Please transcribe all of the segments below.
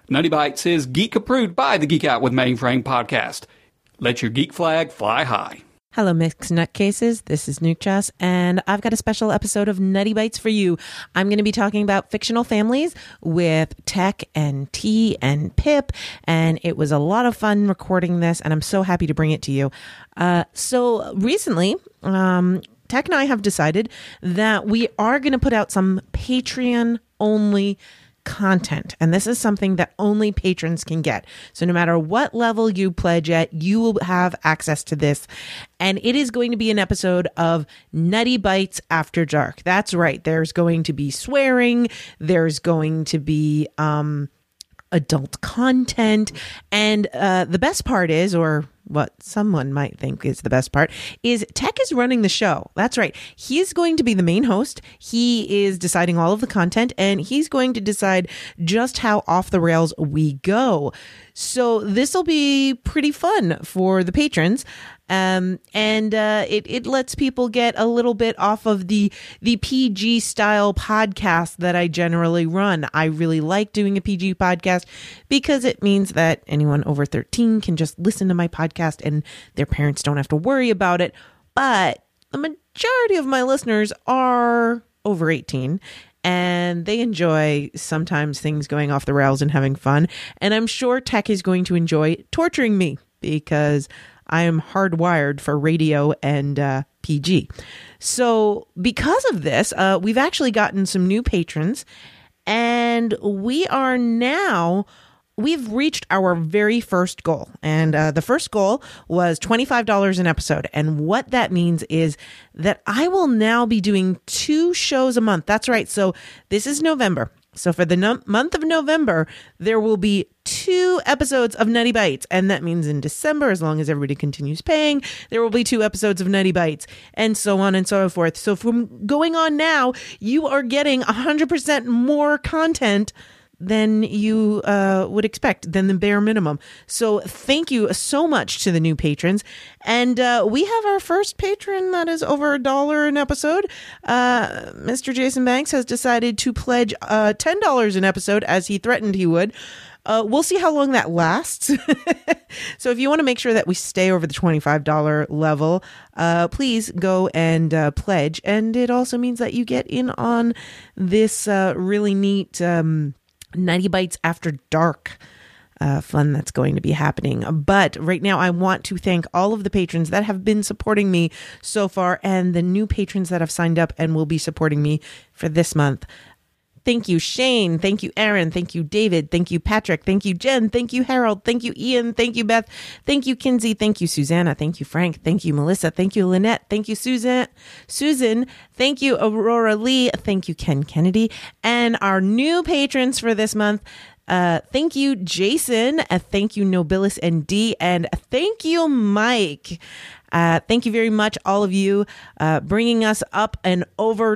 Nutty Bites is geek approved by the Geek Out with Matt and Frank podcast. Let your geek flag fly high. Hello, mixed nutcases. This is Nuke Joss, and I've got a special episode of Nutty Bites for you. I'm going to be talking about fictional families with Tech and T and Pip, and it was a lot of fun recording this, and I'm so happy to bring it to you. So recently, Tech and I have decided that we are going to put out some Patreon-only content, and this is something that only patrons can get. So no matter what level you pledge at, you will have access to this, and it is going to be an episode of Nutty Bites After Dark. That's right, there's going to be swearing, there's going to be adult content, and the best part is, or what someone might think is the best part, is Tech is running the show. That's right. He is going to be the main host. He is deciding all of the content, and he's going to decide just how off the rails we go. So this will be pretty fun for the patrons. It lets people get a little bit off of the PG style podcast that I generally run. I really like doing a PG podcast because it means that anyone over 13 can just listen to my podcast and their parents don't have to worry about it. But the majority of my listeners are over 18. And they enjoy sometimes things going off the rails and having fun. And I'm sure Tech is going to enjoy torturing me because I am hardwired for radio and PG. So because of this, we've actually gotten some new patrons. And we've reached our very first goal. And the first goal was $25 an episode. And what that means is that I will now be doing 2 shows a month. That's right. So this is November. So for the month of November, there will be 2 episodes of Nutty Bites. And that means in December, as long as everybody continues paying, there will be 2 episodes of Nutty Bites, and so on and so forth. So from going on now, you are getting 100% more content than you would expect, than the bare minimum. So thank you so much to the new patrons. And we have our first patron that is over $1 an episode. Mr. Jason Banks has decided to pledge $10 an episode, as he threatened he would. We'll see how long that lasts. So if you want to make sure that we stay over the $25 level, please go and pledge. And it also means that you get in on this really neat Nutty Bites After Dark fun that's going to be happening. But right now, I want to thank all of the patrons that have been supporting me so far, and the new patrons that have signed up and will be supporting me for this month. Thank you, Shane. Thank you, Aaron. Thank you, David. Thank you, Patrick. Thank you, Jen. Thank you, Harold. Thank you, Ian. Thank you, Beth. Thank you, Kinsey. Thank you, Susanna. Thank you, Frank. Thank you, Melissa. Thank you, Lynette. Thank you, Susan. Thank you, Aurora Lee. Thank you, Ken Kennedy. And our new patrons for this month, thank you, Jason. Thank you, Nobilis ND. And thank you, Mike. Thank you very much, all of you, bringing us up and over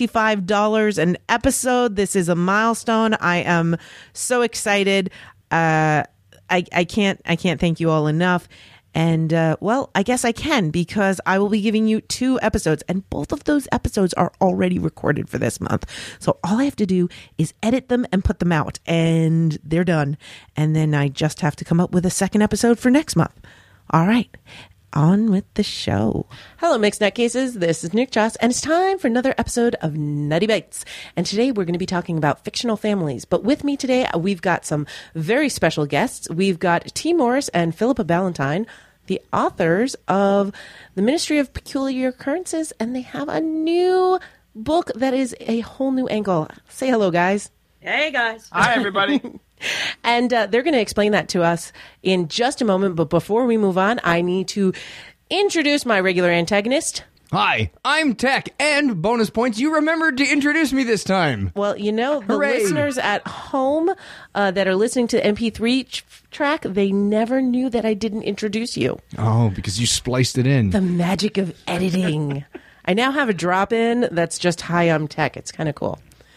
$25 an episode. This is a milestone. I am so excited. I can't thank you all enough. And, well, I guess I can, because I will be giving you 2 episodes, and both of those episodes are already recorded for this month. So all I have to do is edit them and put them out, and they're done. And then I just have to come up with a second episode for next month. All right. On with the show. Hello, Mixed Nutcases. This is Nuke Joss, and it's time for another episode of Nutty Bites. And today we're going to be talking about fictional families. But with me today, we've got some very special guests. We've got T. Morris and Philippa Ballantyne, the authors of The Ministry of Peculiar Occurrences, and they have a new book that is a whole new angle. Say hello, guys. Hey, guys. Hi, everybody. And they're going to explain that to us in just a moment. But before we move on, I need to introduce my regular antagonist. Hi, I'm Tech, and bonus points, you remembered to introduce me this time. Well, you know, the Hooray. listeners at home that are listening to the MP3 track, they never knew that I didn't introduce you. Oh, because you spliced it in. The magic of editing. I now have a drop-in that's just, hi, I'm Tech. It's kind of cool.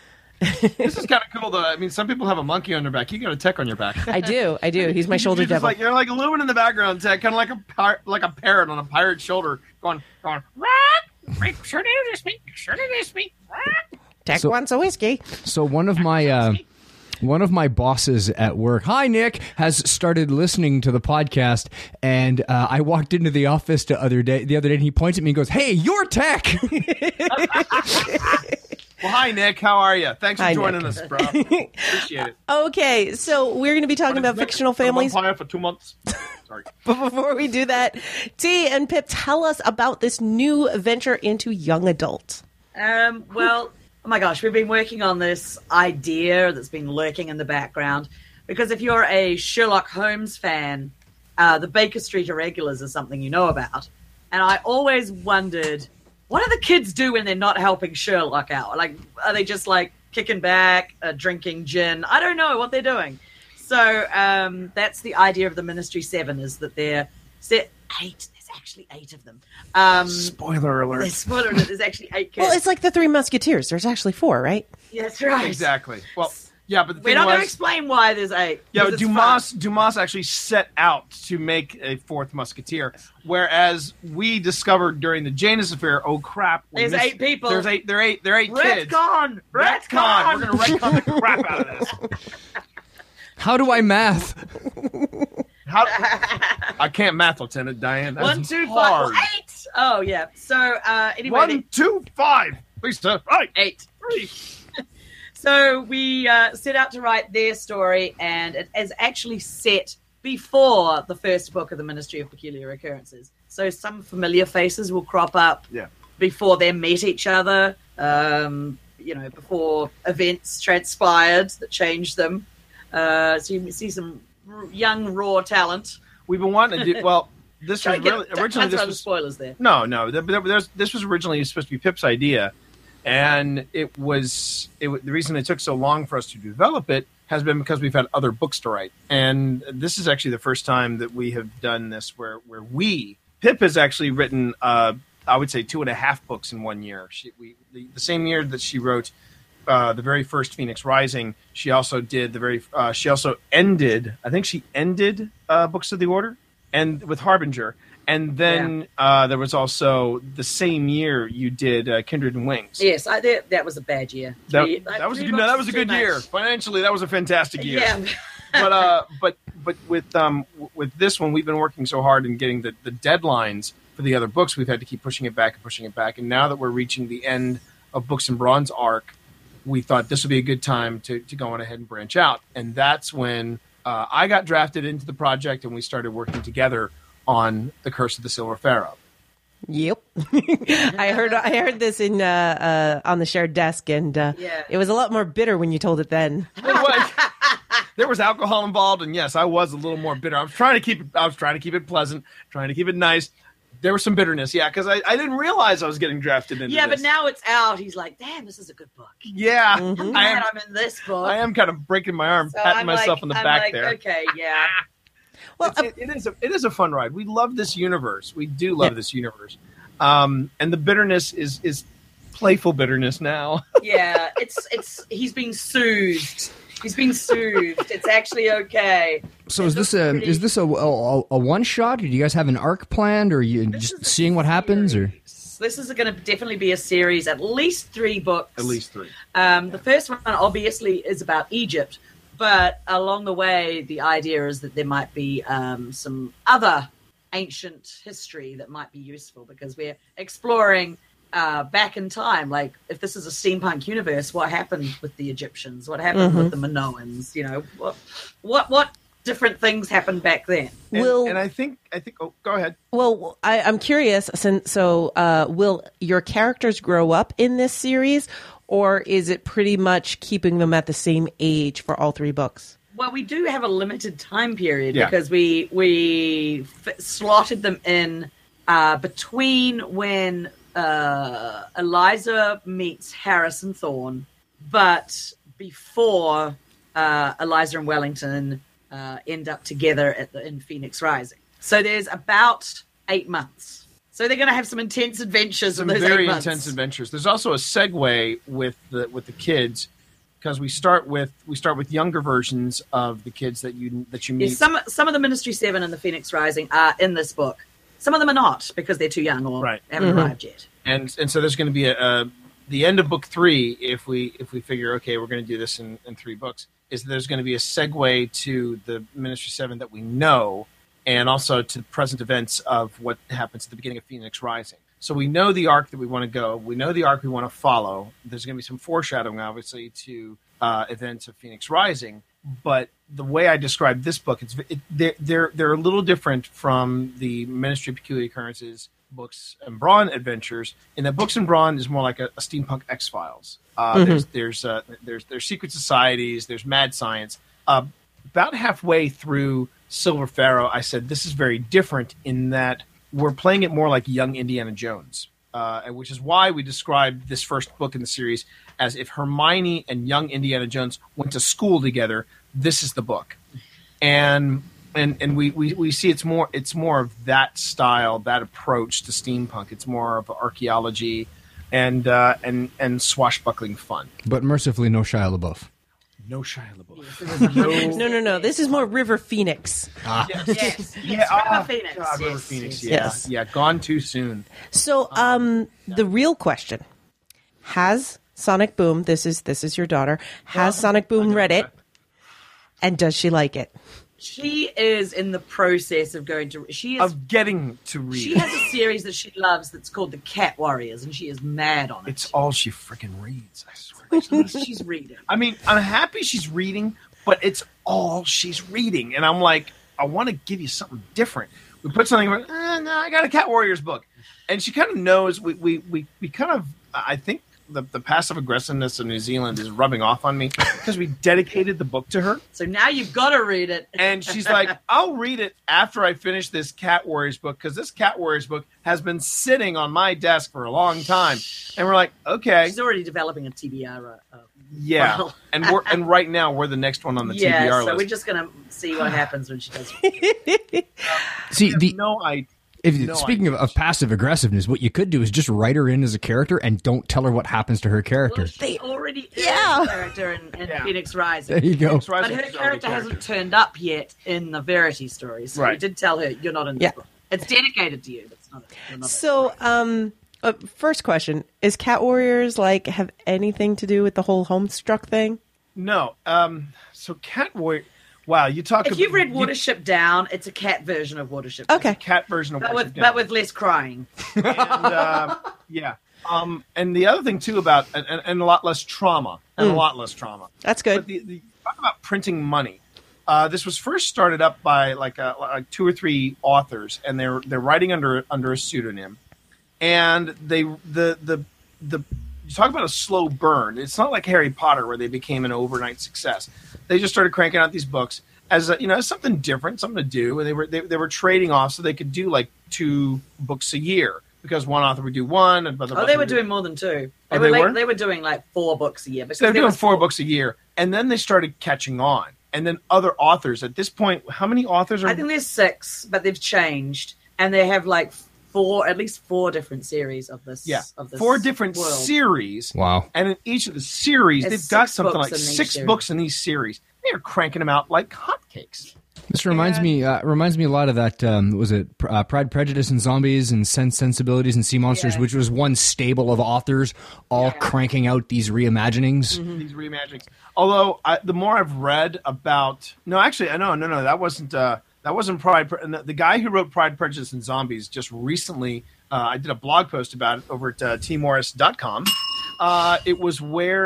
This is kind of cool, though. I mean, some people have a monkey on their back. You got a Tech on your back. I do. He's my shoulder devil. You're like looming in the background, Tech, kind of like a parrot on a pirate's shoulder, going, rock, make sure to introduce me, Tech wants a whiskey. So one of my One of my bosses at work, hi Nick, has started listening to the podcast, and I walked into the office the other day, and he points at me and goes, "Hey, you're Tech." Well, hi, Nick. How are you? Thanks for Hi, joining Nick. us, bro. Appreciate it. Okay, so we're going to be talking about fictional families. I'm on fire for 2 months. Sorry. But before we do that, T and Pip, tell us about this new venture into young adult. Well, oh my gosh, we've been working on this idea that's been lurking in the background. Because if you're a Sherlock Holmes fan, the Baker Street Irregulars is something you know about. And I always wondered, what do the kids do when they're not helping Sherlock out? Like, are they just like kicking back, drinking gin? I don't know what they're doing. So that's the idea of the Ministry 7, is that they're eight. There's actually 8 of them. Spoiler alert. Spoiler alert, there's actually 8 kids. Well, it's like the Three Musketeers. There's actually 4, right? Yeah, that's right. Exactly. Well, yeah, but the We're thing not going to was, explain why there's 8. yeah, because but it's fun. Dumas actually set out to make a 4th Musketeer, whereas we discovered during the Janus affair, oh crap, we There's missed- 8 people. They're 8 kids. Retcon! Retcon. We're gonna retcon the crap out of this. How do I math? How? I can't math, Lieutenant Diane. That's 1, 2, 5, hard. 8. Oh yeah. So anyway, 1, 2, 5. Lisa, right. 8. So we set out to write their story, and it is actually set before the first book of the Ministry of Peculiar Occurrences. So some familiar faces will crop up before they meet each other. Before events transpired that changed them. So you see some young raw talent. We've been wanting to do well. This was really originally. This was spoilers there. No. This was originally supposed to be Pip's idea, and it was the reason it took so long for us to develop it has been because we've had other books to write, and this is actually the first time that we have done this where Pip has actually written I would say 2.5 books in 1 year. The same year that she wrote the very first Phoenix Rising, she also did she also ended Books of the Order and with Harbinger, and then there was also the same year you did Kindred and Wings. Yes, that was a bad year. That was a good year financially. That was a fantastic year. Yeah. but with this one, we've been working so hard in getting the deadlines for the other books. We've had to keep pushing it back, and now that we're reaching the end of Books in Bronze arc, we thought this would be a good time to go on ahead and branch out. And that's when I got drafted into the project, and we started working together on The Curse of the Silver Pharaoh. Yep. I heard this in on the shared desk, and it was a lot more bitter when you told it then. There was alcohol involved, and yes, I was a little more bitter. I was trying to keep it pleasant, trying to keep it nice. There was some bitterness, because I didn't realize I was getting drafted into this. Yeah, but now it's out. He's like, damn, this is a good book. Yeah. I'm glad I'm in this book. I am kind of breaking my arm, patting myself on the back there. Okay, yeah. Well, it is a fun ride. We love this universe. We do love this universe. And the bitterness is playful bitterness now. Yeah, he's being soothed. He's being soothed. It's actually okay. So is this a one shot? Or do you guys have an arc planned, or are you just seeing what happens? Or this is going to definitely be a series, at least 3 books. At least 3. The first one obviously is about Egypt, but along the way, the idea is that there might be some other ancient history that might be useful, because we're exploring back in time. Like, if this is a steampunk universe, what happened with the Egyptians? What happened with the Minoans? What different things happened back then? And I think. Oh, go ahead. Well, I'm curious. Will your characters grow up in this series, or is it pretty much keeping them at the same age for all 3 books? Well, we do have a limited time period because we slotted them in between when Eliza meets Harrison Thorne, but before Eliza and Wellington end up together in Phoenix Rising. So there's about 8 months. So they're going to have some intense adventures. Some in those very 8 months. intense adventures. There's also a segue with the kids, because we start with younger versions of the kids that you meet. Yes, some of the Ministry 7 and the Phoenix Rising are in this book. Some of them are not, because they're too young or haven't arrived yet. And so there's going to be the end of book 3, if we figure, okay, we're going to do this in 3 books, is there's going to be a segue to the Ministry 7 that we know, and also to the present events of what happens at the beginning of Phoenix Rising. So we know the arc that we want to go. We know the arc we want to follow. There's going to be some foreshadowing, obviously, to events of Phoenix Rising. But the way I describe this book, they're a little different from the Ministry of Peculiar Occurrences, Books and Brawn adventures. In that Books and Brawn is more like a steampunk X-Files. There's secret societies. There's mad science. About halfway through Silver Pharaoh, I said this is very different in that we're playing it more like young Indiana Jones, which is why we described this first book in the series as if Hermione and young Indiana Jones went to school together. This is the book, and we see it's more of that style, that approach to steampunk. It's more of archaeology and swashbuckling fun. But mercifully, no Shia LaBeouf. No Shia LaBeouf. No. This is more River Phoenix. Yes. River Phoenix. God, River Yes, Phoenix. yes. Yeah. Gone too soon. So, the real question: has Sonic Boom? This is your daughter. Has Sonic Boom read it? And does she like it? She is in the process of getting to read. She has a series that she loves that's called The Cat Warriors, and she is mad on it. It's all she freaking reads, I swear. She's reading. I mean, I'm happy she's reading, but it's all she's reading. And I'm like, I want to give you something different. We put something, no, I got a Cat Warriors book. And she kind of knows, we kind of, I think the passive aggressiveness of New Zealand is rubbing off on me because we dedicated the book to her. So now you've got to read it. And she's like, I'll read it after I finish this Cat Warriors book because this Cat Warriors book has been sitting on my desk for a long time. And we're like, okay. She's already developing a TBR. Yeah. Well. and right now we're the next one on the TBR list. So we're just going to see what happens when she does. See, Speaking of passive aggressiveness, what you could do is just write her in as a character and don't tell her what happens to her character. Well, she already is a character in Phoenix Rising. There you go. But her character hasn't turned up yet in the Verity story. So we did tell her, you're not in this book. It's dedicated to you. But you're not So, first question, is Cat Warriors have anything to do with the whole Homestruck thing? No. So Cat Warrior. Wow, you talk. If you've read Watership Down, it's a cat version of Watership. Okay, it's a cat version of Watership Down, but with less crying. And, yeah. And the other thing too about and a lot less trauma and a lot less trauma. That's good. But talk about printing money. This was first started up by like 2 or 3 authors, and they're writing under a pseudonym, and you talk about a slow burn. It's not like Harry Potter where they became an overnight success. They just started cranking out these books as something different, something to do, and they were trading off so they could do like 2 books a year because one author would do one. And they were doing more than 2. They were doing like 4 books a year. So they were doing 4 books a year, and then they started catching on. And then other authors at this point, how many authors are? I think there's 6, but they've changed, and they have like at least 4 different series of this. Yeah, of this 4 different world. Series. Wow! And in each of the series, There's they've got 6 something like books in 6 each books in these series. They are cranking them out like hotcakes. This reminds me a lot of that. Was it Pride, Prejudice, and Zombies, and Sensibilities and Sea Monsters, which was one stable of authors all cranking out these reimaginings. Mm-hmm. These reimaginings. Although the more I've read about, that wasn't Pride. The guy who wrote Pride, Prejudice, and Zombies just recently. I did a blog post about it over at tmorris.com. It was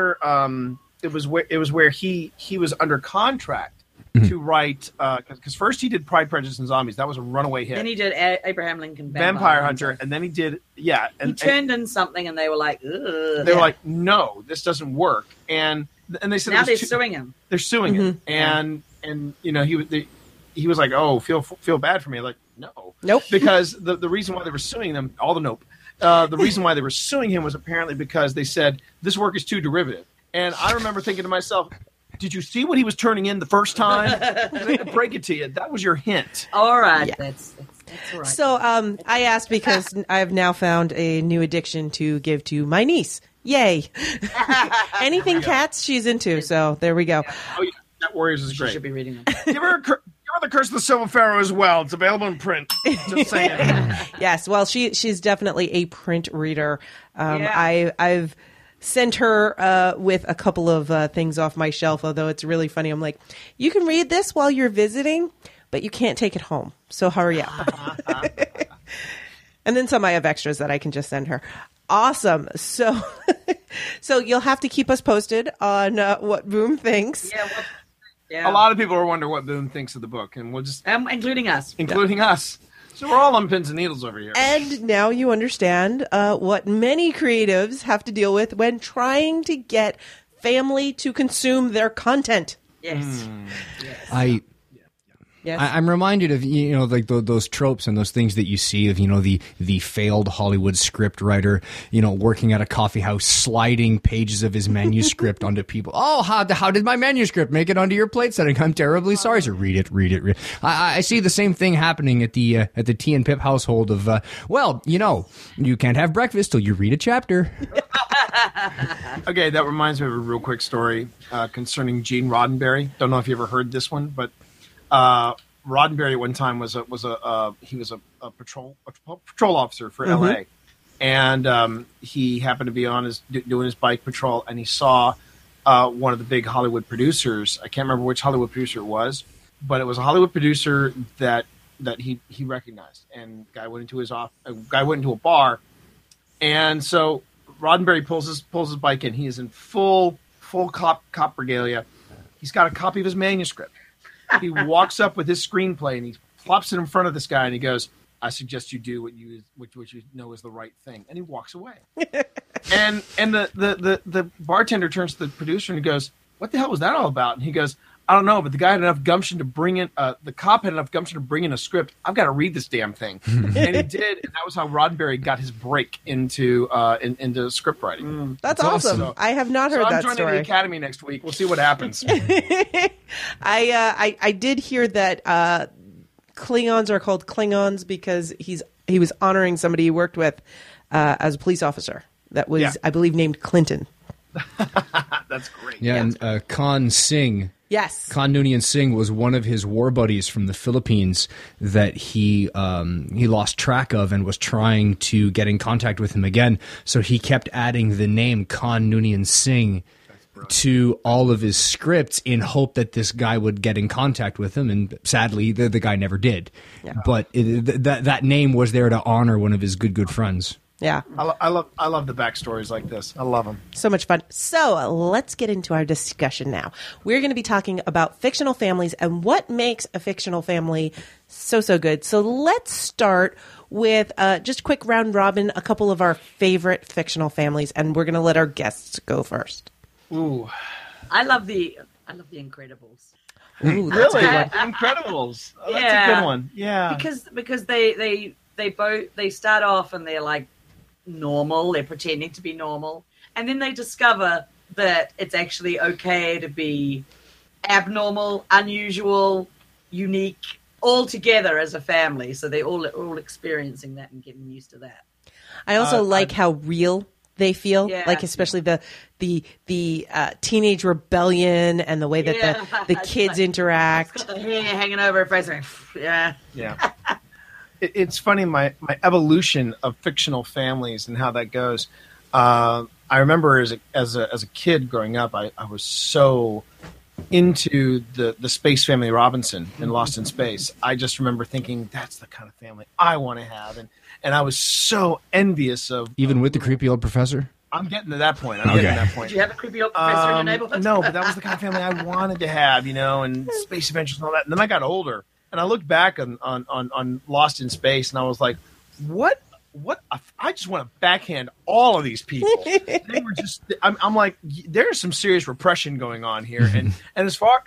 where he was under contract to write because first he did Pride, Prejudice, and Zombies. That was a runaway hit. Then he did Abraham Lincoln Vampire Hunter, and then he did he turned in something, and they were like, ugh. They were like, no, this doesn't work, and they said now they're suing him. They're suing him, and he was like, oh, feel bad for me, like nope, because the reason why they were suing them, the reason why they were suing him was apparently because they said this work is too derivative, and I remember thinking to myself, did you see what he was turning in the first time? I hate to break it to you. That was your hint. All right. Yeah. That's all right. So I asked because I have now found a new addiction to give to my niece. Yay. Anything cats she's into. So there we go. Oh, yeah. Cat Warriors is She great. should be reading them. Give her the Curse of the Silver Pharaoh as well. It's available in print. Just saying. Yes. Well, she's definitely a print reader. Yeah. I've sent her with a couple of things off my shelf, although it's really funny. I'm like, you can read this while you're visiting, but you can't take it home. So hurry up. And then some I have extras that I can just send her. Awesome. So so you'll have to keep us posted on what Boom thinks. Yeah. A lot of people are wondering what Boom thinks of the book, and we'll just Including us. us. So we're all on pins and needles over here. And now you understand what many creatives have to deal with when trying to get family to consume their content. Yes. Yes. I'm reminded of, you know, like those tropes and those things that you see of, you know, the failed Hollywood script writer, you know, working at a coffee house, sliding pages of his manuscript onto people. Oh, how did my manuscript make it onto your plate setting? I'm terribly sorry. So read it. I see the same thing happening at the T and Pip household of, well, you know, you can't have breakfast till you read a chapter. Okay, that reminds me of a real quick story concerning Gene Roddenberry. Don't know if you ever heard this one, but Roddenberry at one time was a patrol officer for LA, and he happened to be on doing his bike patrol, and he saw one of the big Hollywood producers. I can't remember which Hollywood producer it was, but it was a Hollywood producer that he recognized. And guy went into a bar, and so Roddenberry pulls his bike in. He is in full cop regalia. He's got a copy of his manuscript. He walks up with his screenplay and he plops it in front of this guy and he goes, "I suggest you do what you know is the right thing." And he walks away. and the bartender turns to the producer and he goes, "What the hell was that all about?" And he goes, "I don't know, but the guy had enough gumption to bring in the cop had enough gumption to bring in a script. I've got to read this damn thing." And he did, and that was how Roddenberry got his break into script writing. That's awesome. So- I have not heard I'm that joining story. the Academy next week. We'll see what happens. I did hear that Klingons are called Klingons because he was honoring somebody he worked with as a police officer that was, I believe, named Clinton. That's great. Yeah, and Khan Singh. Yes. Khan Noonien Singh was one of his war buddies from the Philippines that he lost track of and was trying to get in contact with him again. So he kept adding the name Khan Noonien Singh to all of his scripts in hope that this guy would get in contact with him. And sadly, the guy never did. Yeah. But that name was there to honor one of his good friends. Yeah. I love the backstories like this. I love them. So much fun. So let's get into our discussion now. We're going to be talking about fictional families and what makes a fictional family so good. So let's start with just a quick round robin, a couple of our favorite fictional families, and we're going to let our guests go first. Ooh. I love the Incredibles. Ooh, Really? Incredibles. Oh, that's a good one. Yeah. Because they start off and they're like normal, they're pretending to be normal, and then they discover that it's actually okay to be abnormal, unusual, unique, all together as a family. So they're all experiencing that and getting used to that. I also like how real they feel, Yeah. like especially the teenage rebellion and the way that the kids interact. Got the hair hanging over her face. Like, yeah. Yeah. It's funny, my evolution of fictional families and how that goes. I remember as a kid growing up, I was so into the Space Family Robinson and Lost in Space. I just remember thinking that's the kind of family I want to have, and I was so envious of. Even with the creepy old professor? I'm getting to that point. Did you have a creepy old professor in your neighborhood? No, but that was the kind of family I wanted to have, and space adventures and all that. And then I got older, and I looked back on Lost in Space, and I was like, what? I just want to backhand all of these people. They were just. I'm like, there's some serious repression going on here, and as far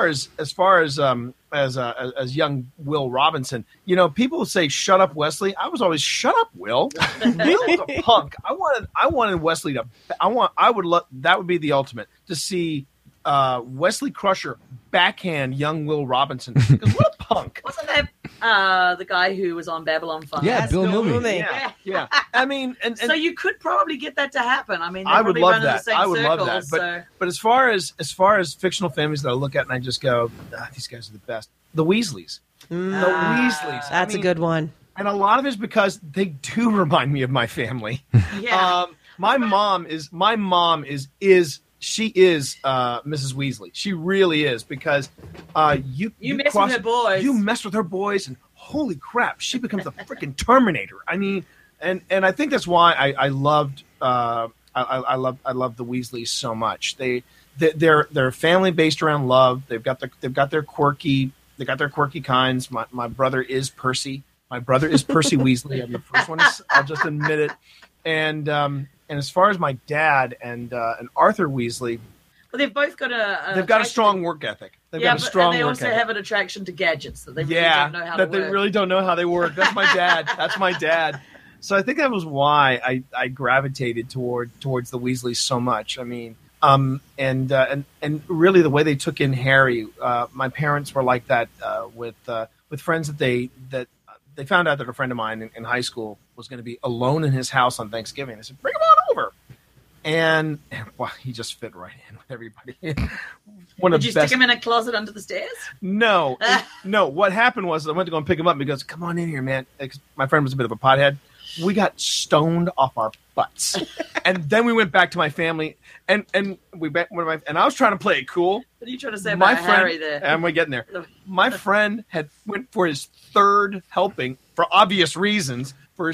as young Will Robinson, people say shut up Wesley. I was always shut up Will. Will was a punk. I wanted Wesley to. That would be the ultimate to see Wesley Crusher backhand young Will Robinson, because what a punk. Wasn't that the guy who was on Babylon 5? Yeah, Bill Newman. Yeah. I mean, and so you could probably get that to happen. I mean, I would love that. I would love that. But as far as fictional families that I look at and I just go, these guys are the best. The Weasleys. The Weasleys. That's a good one. And a lot of it is because they do remind me of my family. Yeah. My mom is Mrs. Weasley. She really is, because you mess with her boys. You mess with her boys, and holy crap, she becomes a freaking Terminator. I mean, and I think that's why I loved the Weasleys so much. They're family based around love. They've got their quirky kinds. My brother is Percy. My brother is Percy Weasley. I'm the first one. I'll just admit it. And as far as my dad and Arthur Weasley, well, they've both got they've got a strong work ethic. They've got a strong and they work also ethic. have an attraction to gadgets that they really don't know how to work. They really don't know how they work. That's my dad. That's my dad. So I think that was why I gravitated towards the Weasleys so much. I mean, and really the way they took in Harry, my parents were like that with friends that they found out that a friend of mine in high school was going to be alone in his house on Thanksgiving. They said, "Bring him on over," and well, he just fit right in with everybody. Did you stick him in a closet under the stairs? No, no. What happened was I went to go and pick him up, and he goes, "Come on in here, man." My friend was a bit of a pothead. We got stoned off our butts, and then we went back to my family, and I was trying to play it cool. What are you trying to say about Harry there? And we're getting there. My friend had went for his third helping, for obvious reasons,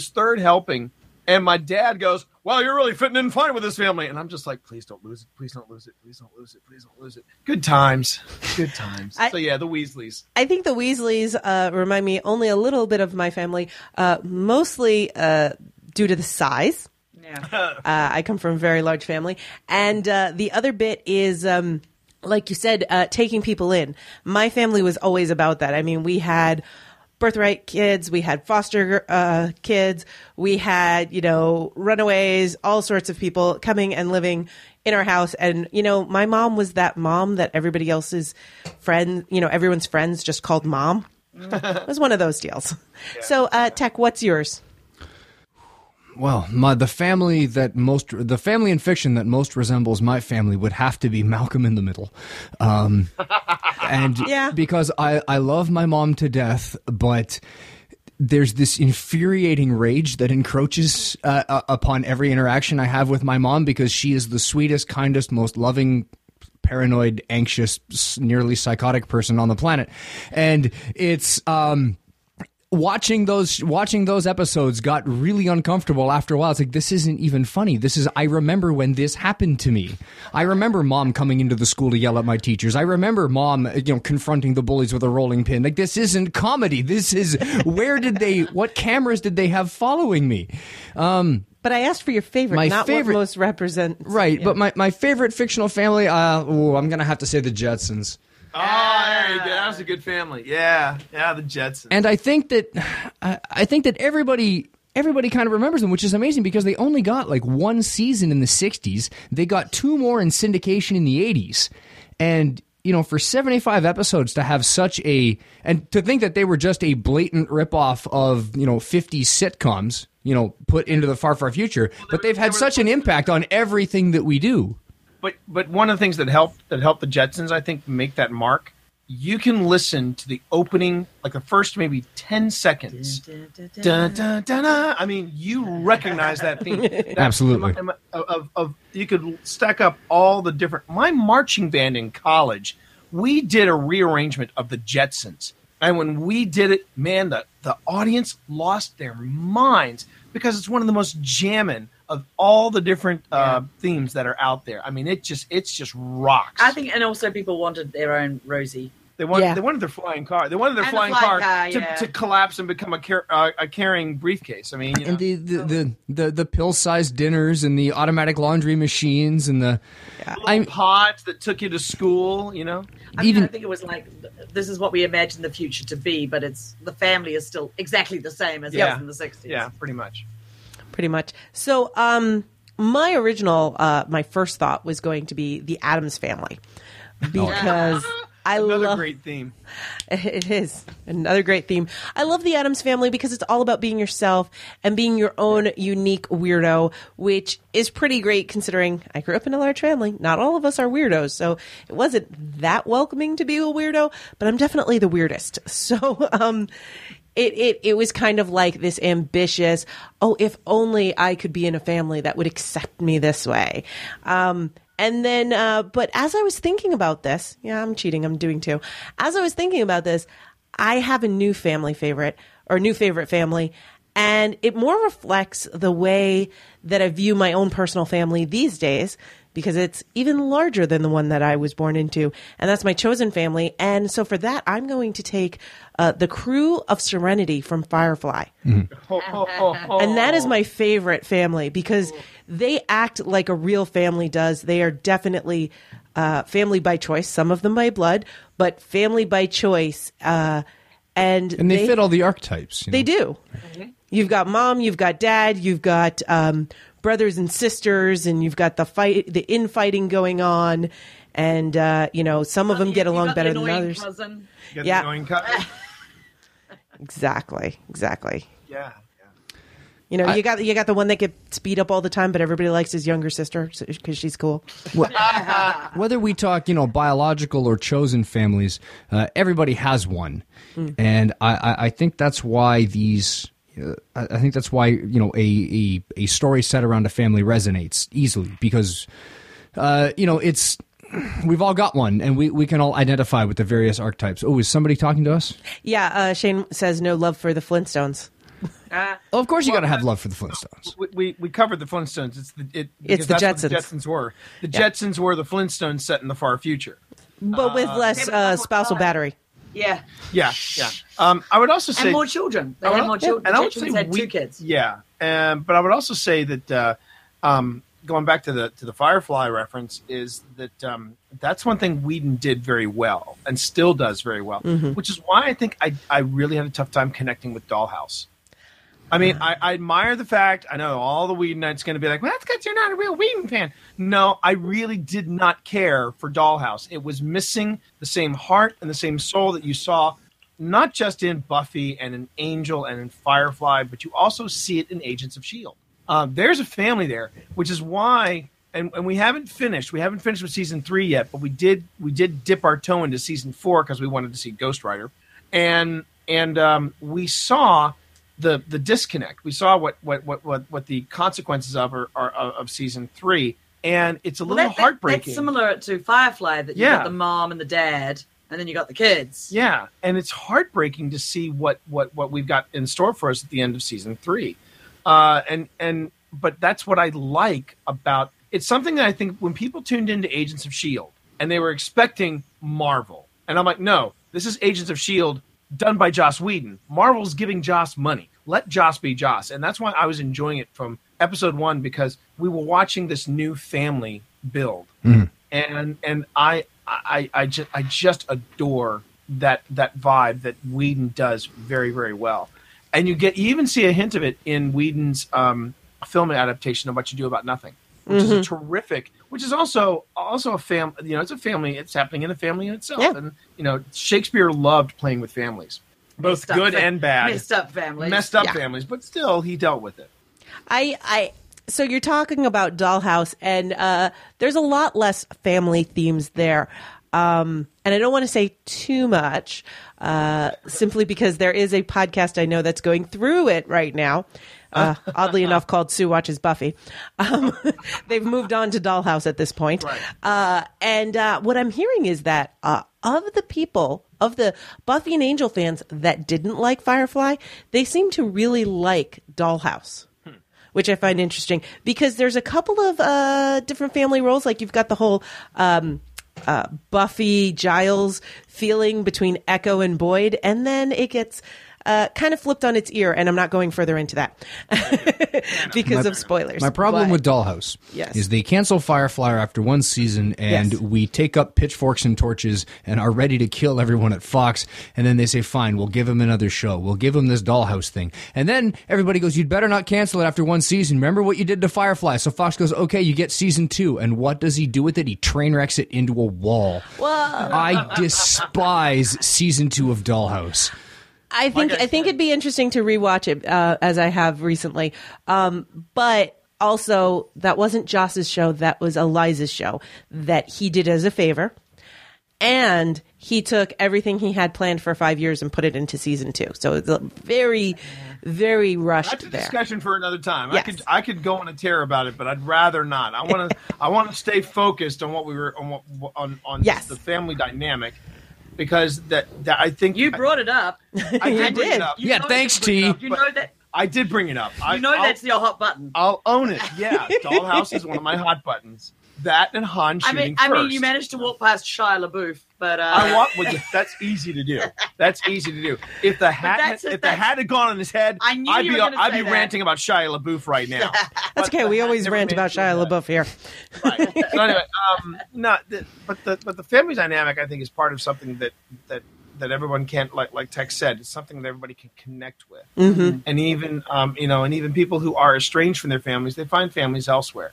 and my dad goes, "Well, you're really fitting in fine with this family," and I'm just like, "Please don't lose it. Please don't lose it. Please don't lose it. Please don't lose it." Good times. So yeah, the Weasleys. I think the Weasleys remind me only a little bit of my family, mostly due to the size. Yeah. I come from a very large family. And the other bit is, like you said, taking people in. My family was always about that. I mean, we had birthright kids, we had foster kids, we had, runaways, all sorts of people coming and living in our house. And, my mom was that mom that everybody else's friend, everyone's friends just called mom. It was one of those deals. Yeah. So, Tech, what's yours? Well, the family in fiction that most resembles my family would have to be Malcolm in the Middle. And yeah. Because I love my mom to death, but there's this infuriating rage that encroaches upon every interaction I have with my mom, because she is the sweetest, kindest, most loving, paranoid, anxious, nearly psychotic person on the planet. And it's watching those episodes got really uncomfortable after a while. It's like, this isn't even funny. I remember when this happened to me. I remember mom coming into the school to yell at my teachers. I remember mom, confronting the bullies with a rolling pin. Like, this isn't comedy. This is, what cameras did they have following me? But I asked for your favorite, what most represent. Right, yeah. But my favorite fictional family, I'm going to have to say the Jetsons. Oh, there you go. That was a good family. Yeah, the Jetsons. And I think that everybody kind of remembers them, which is amazing, because they only got like one season in the 60s. They got two more in syndication in the 80s. And, for 75 episodes to have and to think that they were just a blatant ripoff of, 50s sitcoms, put into the far, far future. But they've had such an impact on everything that we do. But one of the things that helped the Jetsons, I think, make that mark, you can listen to the opening, like the first maybe 10 seconds. Dun, dun, dun, dun. I mean, you recognize that theme. Absolutely. You could stack up all the different. My marching band in college, we did a rearrangement of the Jetsons. And when we did it, man, the audience lost their minds, because it's one of the most jamming of all the different themes that are out there. I mean, it's just rocks. I think, and also people wanted their own Rosie. They wanted their flying car. They wanted their flying car to collapse and become a carrying briefcase. I mean, and the pill-sized dinners and the automatic laundry machines and the pods that took you to school. I think it was like, this is what we imagine the future to be, but the family is still exactly the same as it was in the 60s. Yeah, pretty much. So, my original, my first thought was going to be the Addams Family, because another great theme. It is another great theme. I love the Addams Family because it's all about being yourself and being your own unique weirdo, which is pretty great considering I grew up in a large family. Not all of us are weirdos, so it wasn't that welcoming to be a weirdo, but I'm definitely the weirdest. So, it was kind of like this ambitious, oh, if only I could be in a family that would accept me this way. And then, but as I was thinking about this, yeah, I'm cheating, I'm doing too. As I was thinking about this, I have a new family favorite, or new favorite family, and it more reflects the way that I view my own personal family these days, because it's even larger than the one that I was born into, and that's my chosen family. And so for that, I'm going to take the crew of Serenity from Firefly. And that is my favorite family because they act like a real family does. They are definitely family by choice, some of them by blood, but family by choice. And they fit all the archetypes. They do. You've got mom, you've got dad, you've got brothers and sisters, and you've got the infighting going on, and some of them get along better than others. Cousin. Yeah, exactly. Yeah. You got the one that gets beat up all the time, but everybody likes his younger sister because she's cool. Whether we talk, biological or chosen families, everybody has one, and I think that's why these. I think that's why a story set around a family resonates easily because it's we've all got one and we can all identify with the various archetypes. Oh, is somebody talking to us? Yeah, Shane says no love for the Flintstones. Well, of course you got to have love for the Flintstones. We covered the Flintstones. It's the Jetsons. What the Jetsons were. The Jetsons were the Flintstones set in the far future, but with less spousal battery. Yeah. I would also say and more children. They had more children. And The I would say Jetsons had 2 kids. Yeah, but I would also say that going back to the Firefly reference is that that's one thing Whedon did very well and still does very well, which is why I think I really had a tough time connecting with Dollhouse. I mean, I admire the fact, I know all the Whedonites going to be like, well, that's because you're not a real Whedon fan. No, I really did not care for Dollhouse. It was missing the same heart and the same soul that you saw, not just in Buffy and in Angel and in Firefly, but you also see it in Agents of S.H.I.E.L.D. There's a family there, which is why, and we haven't finished with season 3 yet, but we did dip our toe into season 4 because we wanted to see Ghost Rider. And we saw the disconnect. We saw what the consequences of season 3, and it's a little heartbreaking. That's similar to Firefly, that you got the mom and the dad, and then you got the kids. Yeah, and it's heartbreaking to see what we've got in store for us at the end of season 3. But that's what I like about it's something that I think when people tuned into Agents of S.H.I.E.L.D. and they were expecting Marvel, and I'm like, no, this is Agents of S.H.I.E.L.D. done by Joss Whedon. Marvel's giving Joss money. Let Joss be Joss. And that's why I was enjoying it from episode 1, because we were watching this new family build. And I just adore that vibe that Whedon does very, very well. And you even see a hint of it in Whedon's film adaptation of What You Do About Nothing, which is a terrific, which is also a family, it's a family, it's happening in a family in itself. Yeah. And, Shakespeare loved playing with families, both good and bad. Messed up families. Families, but still he dealt with it. So you're talking about Dollhouse, and there's a lot less family themes there. And I don't want to say too much, simply because there is a podcast I know that's going through it right now. Oddly enough, called Sue Watches Buffy. They've moved on to Dollhouse at this point. Right. And what I'm hearing is that of the Buffy and Angel fans that didn't like Firefly, they seem to really like Dollhouse. Which I find interesting because there's a couple of different family roles. Like you've got the whole Buffy Giles feeling between Echo and Boyd, and then it gets kind of flipped on its ear, and I'm not going further into that because of spoilers. My problem with Dollhouse is they cancel Firefly after one season, and we take up pitchforks and torches and are ready to kill everyone at Fox, and then they say, fine, we'll give him another show. We'll give him this Dollhouse thing. And then everybody goes, you'd better not cancel it after one season. Remember what you did to Firefly. So Fox goes, okay, you get season 2. And what does he do with it? He train wrecks it into a wall. I despise season 2 of Dollhouse. I think it'd be interesting to rewatch it as I have recently. But also, that wasn't Joss's show. That was Eliza's show that he did as a favor. And he took everything he had planned for 5 years and put it into season 2. So it's very, very rushed That's a there. discussion for another time. Yes. I could go on a tear about it, but I'd rather not. I want to stay focused on what we were on Yes. the family dynamic, because that I think You brought it up. I did bring did. it up. You Yeah, know thanks, that- T. You know that. I did bring it up. You know that's your hot button. I'll own it. Yeah, Dollhouse is one of my hot buttons. That and Han shooting I mean, first. you managed to walk past Shia LaBeouf, but That's easy to do. That's easy to do. If the hat had gone on his head, I knew I'd you be were gonna I'd say be that. ranting about Shia LaBeouf right now. That's okay. We always rant about Shia LaBeouf here. Right. So anyway, but the family dynamic, I think, is part of something that everyone can't, like Tex said, it's something that everybody can connect with. Mm-hmm. And even and even people who are estranged from their families, they find families elsewhere.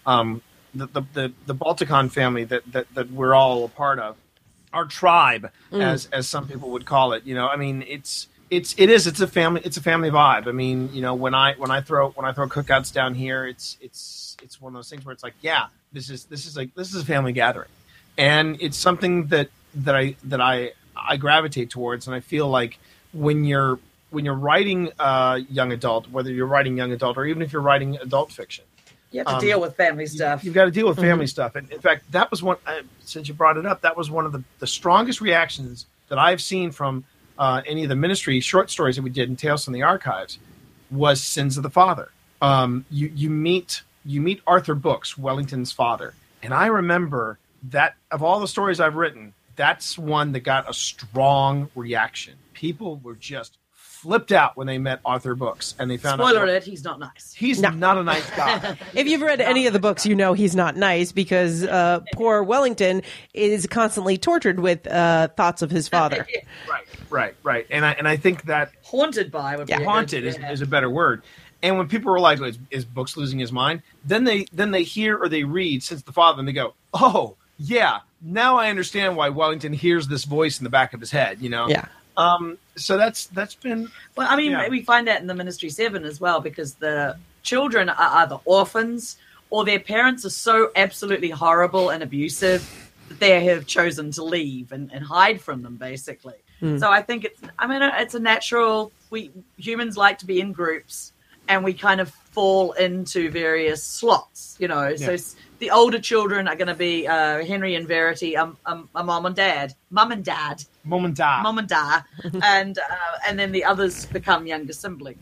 The Balticon family that we're all a part of, our tribe, as some people would call it. I mean, it's a family vibe. I mean, when I throw cookouts down here, it's one of those things where it's like, yeah, this is a family gathering, and it's something that I gravitate towards. And I feel like when you're writing young adult, whether you're writing young adult or even if you're writing adult fiction, you have to deal with family stuff. You've got to deal with family stuff. And in fact, that was one, since you brought it up, that was one of the strongest reactions that I've seen from any of the ministry short stories that we did in Tales from the Archives, was Sins of the Father. You meet Arthur Brooks, Wellington's father. And I remember that of all the stories I've written, that's one that got a strong reaction. People were just flipped out when they met Arthur Brooks, and they found Spoiler out alert, he's not nice. he's not a nice guy. If you've read any of the books, you know he's not nice because poor Wellington is constantly tortured with thoughts of his father. Right. And I think that Haunted by would be a good- haunted is a better word. And when people were like, "Is Brooks losing his mind?" Then they hear or they read Since the Father, and they go, "Oh yeah, now I understand why Wellington hears this voice in the back of his head." Yeah. So that's been Well, I mean, Yeah. we find that in the Ministry 7 as well, because the children are either orphans or their parents are so absolutely horrible and abusive that they have chosen to leave and hide from them, basically. So I think it's a natural, we humans like to be in groups, and we kind of fall into various slots, So the older children are going to be Henry and Verity, a mom and dad, moment. and then the others become younger siblings.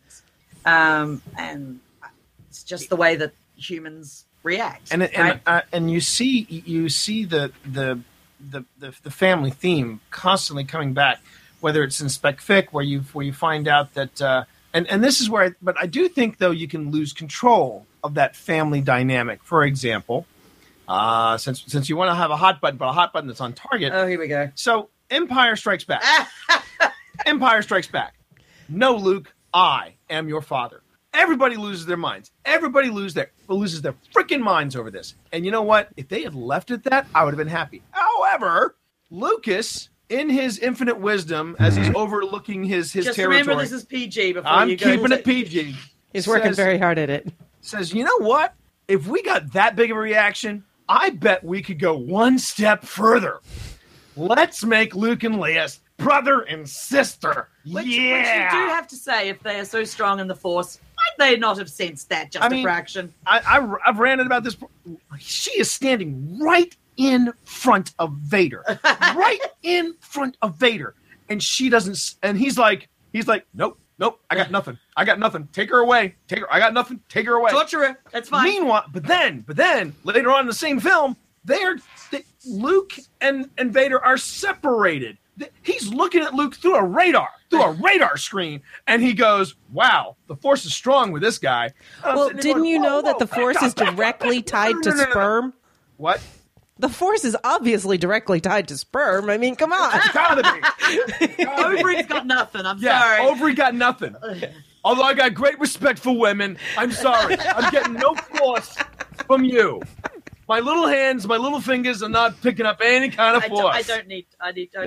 And it's just the way that humans react. And you see the family theme constantly coming back, whether it's in Spec Fic, where you find out that and this is where but I do think though you can lose control of that family dynamic. For example, since you want to have a hot button, but a hot button that's on target. Oh, here we go. So Empire Strikes Back. Empire Strikes Back. No, Luke, I am your father. Everybody loses their minds. Everybody loses their freaking minds over this. And you know what? If they had left it that, I would have been happy. However, Lucas, in his infinite wisdom, as he's overlooking his Just territory, remember this is PG before I'm you go. keeping it PG. He's working very hard at it. Says, you know what? If we got that big of a reaction, I bet we could go one step further. Let's make Luke and Leia brother and sister. Which you do have to say, if they are so strong in the Force, might they not have sensed that just a fraction? I've ranted about this. She is standing right in front of Vader. Right in front of Vader. And she doesn't, and he's like, nope, I got nothing. Take her away. I got nothing. Take her away. Torture her. That's fine. Meanwhile, but then later on in the same film, Luke and Vader are separated. He's looking at Luke through a radar screen, and he goes, "Wow, the Force is strong with this guy." Well, didn't you know that the Force is directly tied to sperm? What? The Force is obviously directly tied to sperm. I mean, come on. It's gotta be. Ovary's got nothing. I'm Yeah, sorry. Ovary got nothing. Although I got great respect for women, I'm sorry. I'm getting no force from you. My little hands, my little fingers are not picking up any kind of force. I don't need.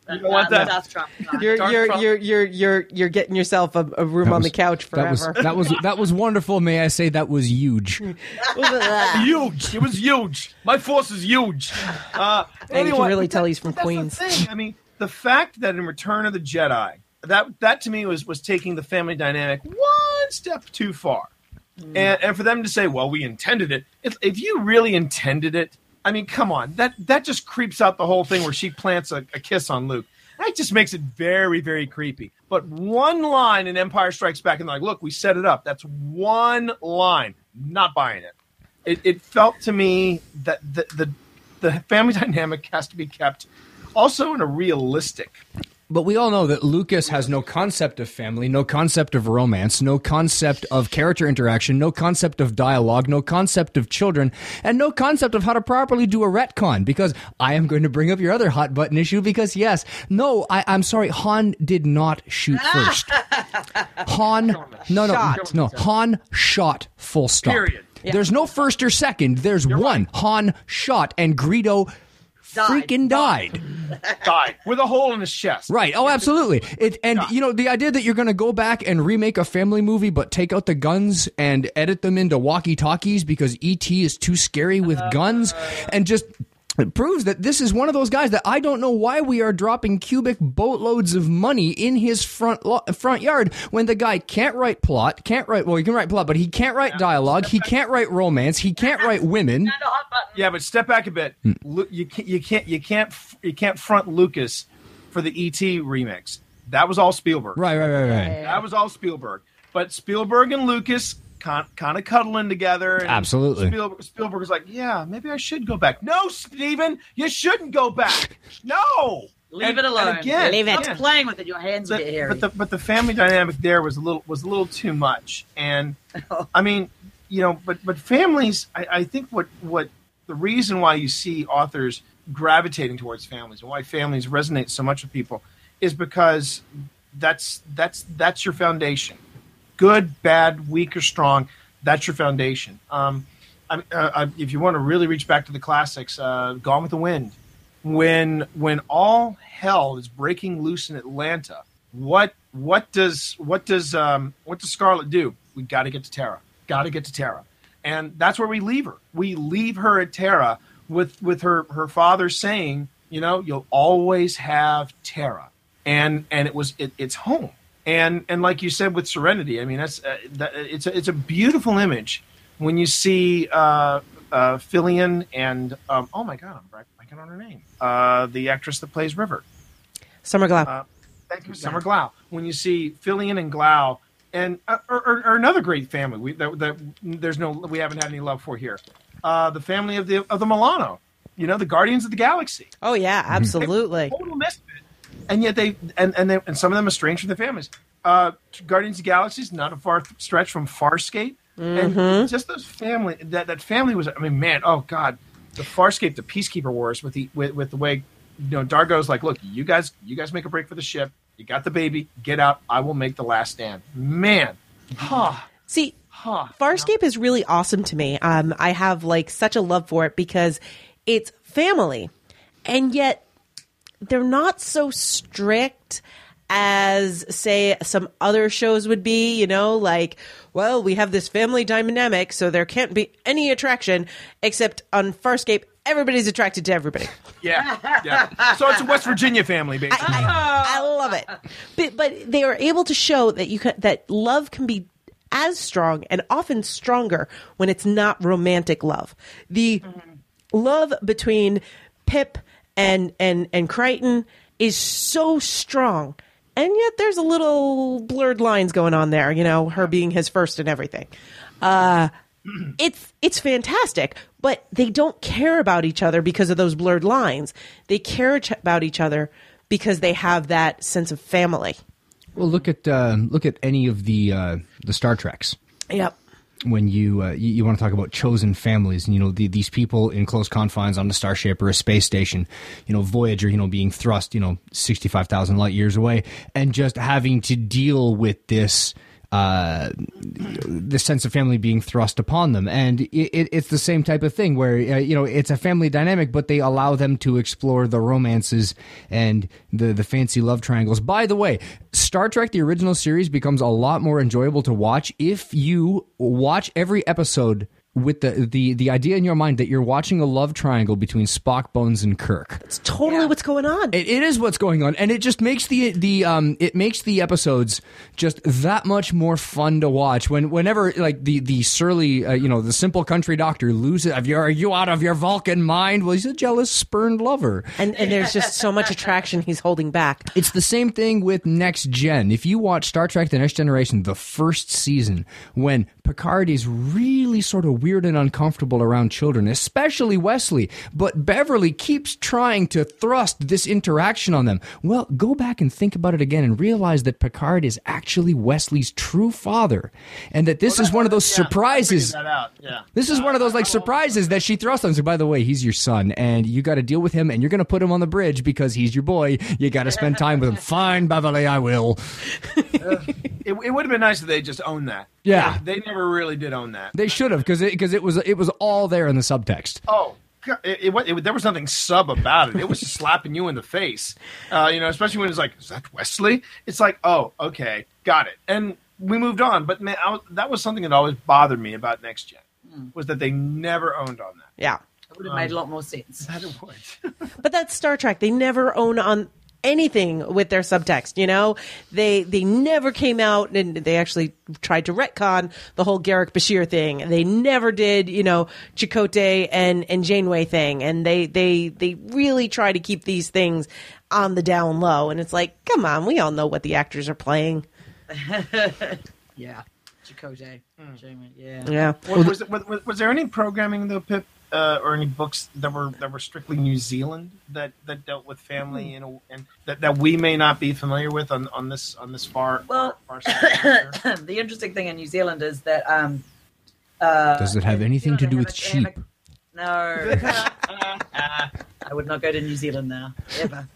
You don't want that? That's Trump. You're getting yourself a room on the couch forever. That was wonderful. May I say that was huge. Huge. It was huge. My force is huge. And you can really tell he's from that's Queens. the thing. I mean, the fact that in Return of the Jedi, that to me was taking the family dynamic one step too far. And for them to say, well, we intended it. If you really intended it, I mean, come on. That just creeps out the whole thing where she plants a kiss on Luke. That just makes it very, very creepy. But one line in Empire Strikes Back, and they're like, look, we set it up. That's one line. Not buying it. It felt to me that the family dynamic has to be kept also in a realistic. But we all know that Lucas has no concept of family, no concept of romance, no concept of character interaction, no concept of dialogue, no concept of children, and no concept of how to properly do a retcon. Because I am going to bring up your other hot button issue because, yes, no, I'm sorry, Han did not shoot first. Han shot full stop. Period. Yeah. There's no first or second. There's one. Right. Han shot, and Greedo freaking died. Died with a hole in his chest. Right. Oh, absolutely. You know, the idea that you're going to go back and remake a family movie, but take out the guns and edit them into walkie-talkies because E.T. is too scary with guns, and just it proves that this is one of those guys that I don't know why we are dropping cubic boatloads of money in his front yard when the guy can't write plot, he can write plot, but he can't write dialogue, he can't write romance, he can't write women. Yeah, but step back a bit. You can't front Lucas for the E.T. remix. That was all Spielberg. Right. That was all Spielberg. But Spielberg and Lucas kind of cuddling together. And absolutely. Spielberg was like, yeah, maybe I should go back. No, Steven, you shouldn't go back. No. Leave it alone. And again, Leave it. Stop playing with it. Your hands get hairy. But the family dynamic there was a little too much. And I mean, you know, but families, I think what the reason why you see authors gravitating towards families and why families resonate so much with people is because that's your foundation. Good, bad, weak, or strong, that's your foundation. If you want to really reach back to the classics, Gone with the Wind, when all hell is breaking loose in Atlanta, what does Scarlett do? We got to get to Tara. And that's where we leave her. We leave her at Tara with her father saying, you know, you'll always have Tara. And it's home. And like you said with Serenity, I mean, it's a beautiful image when you see Fillion and oh my God, I'm blanking on her name. The actress that plays River, Summer Glau. Thank you, Summer Glau. When you see Fillion and Glau, and or another great family we haven't had any love for here, the family of the Milano, you know, the Guardians of the Galaxy. Oh yeah, absolutely. Total misfit. And yet and some of them estranged from their families. Guardians of the Galaxy is not a far stretch from Farscape. Mm-hmm. And just those family, that family was, I mean, man, oh God, the Farscape, the Peacekeeper Wars with the way, you know, Dargo's like, look, you guys make a break for the ship. You got the baby, get out. I will make the last stand. Man. See, Farscape is really awesome to me. I have like such a love for it because it's family, and yet they're not so strict as, say, some other shows would be, you know, like, well, we have this family dynamic, so there can't be any attraction, except on Farscape, everybody's attracted to everybody. Yeah. So it's a West Virginia family, basically. I love it. But they are able to show that that love can be as strong and often stronger when it's not romantic love. The love between Pip and Crichton is so strong, and yet there's a little blurred lines going on there, you know, her being his first and everything. It's fantastic, but they don't care about each other because of those blurred lines. They care about each other because they have that sense of family. Well, look at any of the Star Treks. Yep. When you want to talk about chosen families, and, you know, these people in close confines on the starship or a space station, you know, Voyager, you know, being thrust, you know, 65,000 light years away, and just having to deal with this the sense of family being thrust upon them. And it's the same type of thing where, it's a family dynamic, but they allow them to explore the romances and the fancy love triangles. By the way, Star Trek, the original series, becomes a lot more enjoyable to watch if you watch every episode with the idea in your mind that you're watching a love triangle between Spock, Bones, and Kirk. It's totally what's going on. It is what's going on, and it just makes the episodes just that much more fun to watch. Whenever like the surly the simple country doctor loses, are you out of your Vulcan mind? Well, he's a jealous, spurned lover, and there's just so much attraction he's holding back. It's the same thing with Next Gen. If you watch Star Trek: The Next Generation, the first season, when Picard is really sort of weird and uncomfortable around children, especially Wesley, but Beverly keeps trying to thrust this interaction on them. Well, go back and think about it again and realize that Picard is actually Wesley's true father, and that this is one of those surprises. This is one of those surprises that she thrusts on. So, by the way, he's your son, and you got to deal with him, and you're going to put him on the bridge because he's your boy. You got to spend time with him. Fine, Beverly, I will. It would have been nice if they just owned that. Yeah, they never really did own that. They should have, because it was all there in the subtext. Oh, God, there was nothing sub about it. It was just slapping you in the face, especially when it's like, is that Wesley? It's like, oh, okay, got it, and we moved on. But man, that was something that always bothered me about Next Gen, was that they never owned on that. Yeah, it would have made a lot more sense. That it would. But that's Star Trek. They never own on anything with their subtext. They never came out, and they actually tried to retcon the whole Garrick Bashir thing. They never did Chakotay and Janeway thing, and they really try to keep these things on the down low. And it's like, come on, we all know what the actors are playing. Yeah, Chakotay, Janeway, Yeah. Was there any programming though, Pip? Or any books that were strictly New Zealand that dealt with family and that we may not be familiar with on this far side? The interesting thing in New Zealand is that does it have anything to do with sheep? No, I would not go to New Zealand now ever.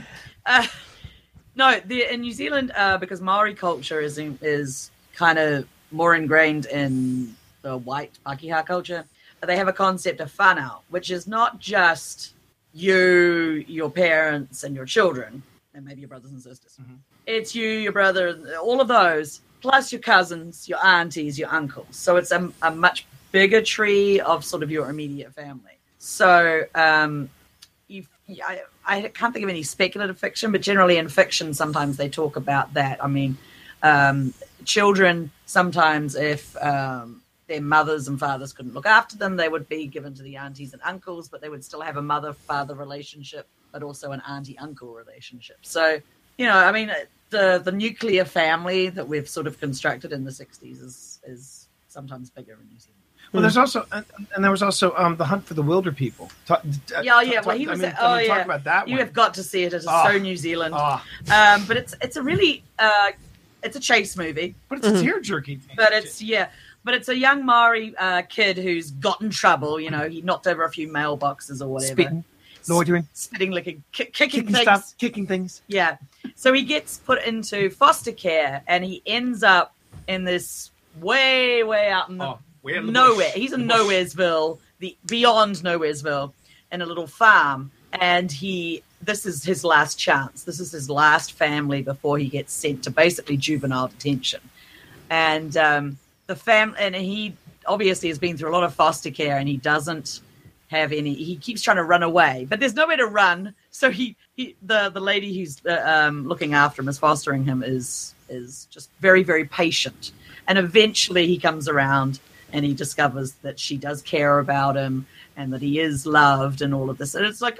No, in New Zealand, because Maori culture is kind of more ingrained in the white Pākehā culture. They have a concept of whānau, which is not just you, your parents, and your children, and maybe your brothers and sisters. Mm-hmm. It's you, your brother, all of those, plus your cousins, your aunties, your uncles. So it's a much bigger tree of sort of your immediate family. So I can't think of any speculative fiction, but generally in fiction, sometimes they talk about that. I mean, children, sometimes if their mothers and fathers couldn't look after them, they would be given to the aunties and uncles, but they would still have a mother-father relationship, but also an auntie-uncle relationship. So, I mean, the nuclear family that we've sort of constructed in the 60s is sometimes bigger in New Zealand. Well, there's also, and there was also The Hunt for the Wilder People. Talk about that one. You have got to see it. It is so New Zealand. But it's a really, it's a chase movie. But it's a tear-jerky thing. But it's a young Maori kid who's got in trouble. He knocked over a few mailboxes or whatever. Spitting, loitering, spitting, licking, kicking things. Stuff, kicking things. Yeah. So he gets put into foster care, and he ends up in this way out in the nowhere. He's in Nowheresville, beyond Nowheresville, in a little farm, and this is his last chance. This is his last family before he gets sent to basically juvenile detention, and he obviously has been through a lot of foster care, and he doesn't have any. He keeps trying to run away, but there's nowhere to run. So the lady who's looking after him, is fostering him, is just very, very patient, and eventually he comes around and he discovers that she does care about him and that he is loved and all of this. And it's like,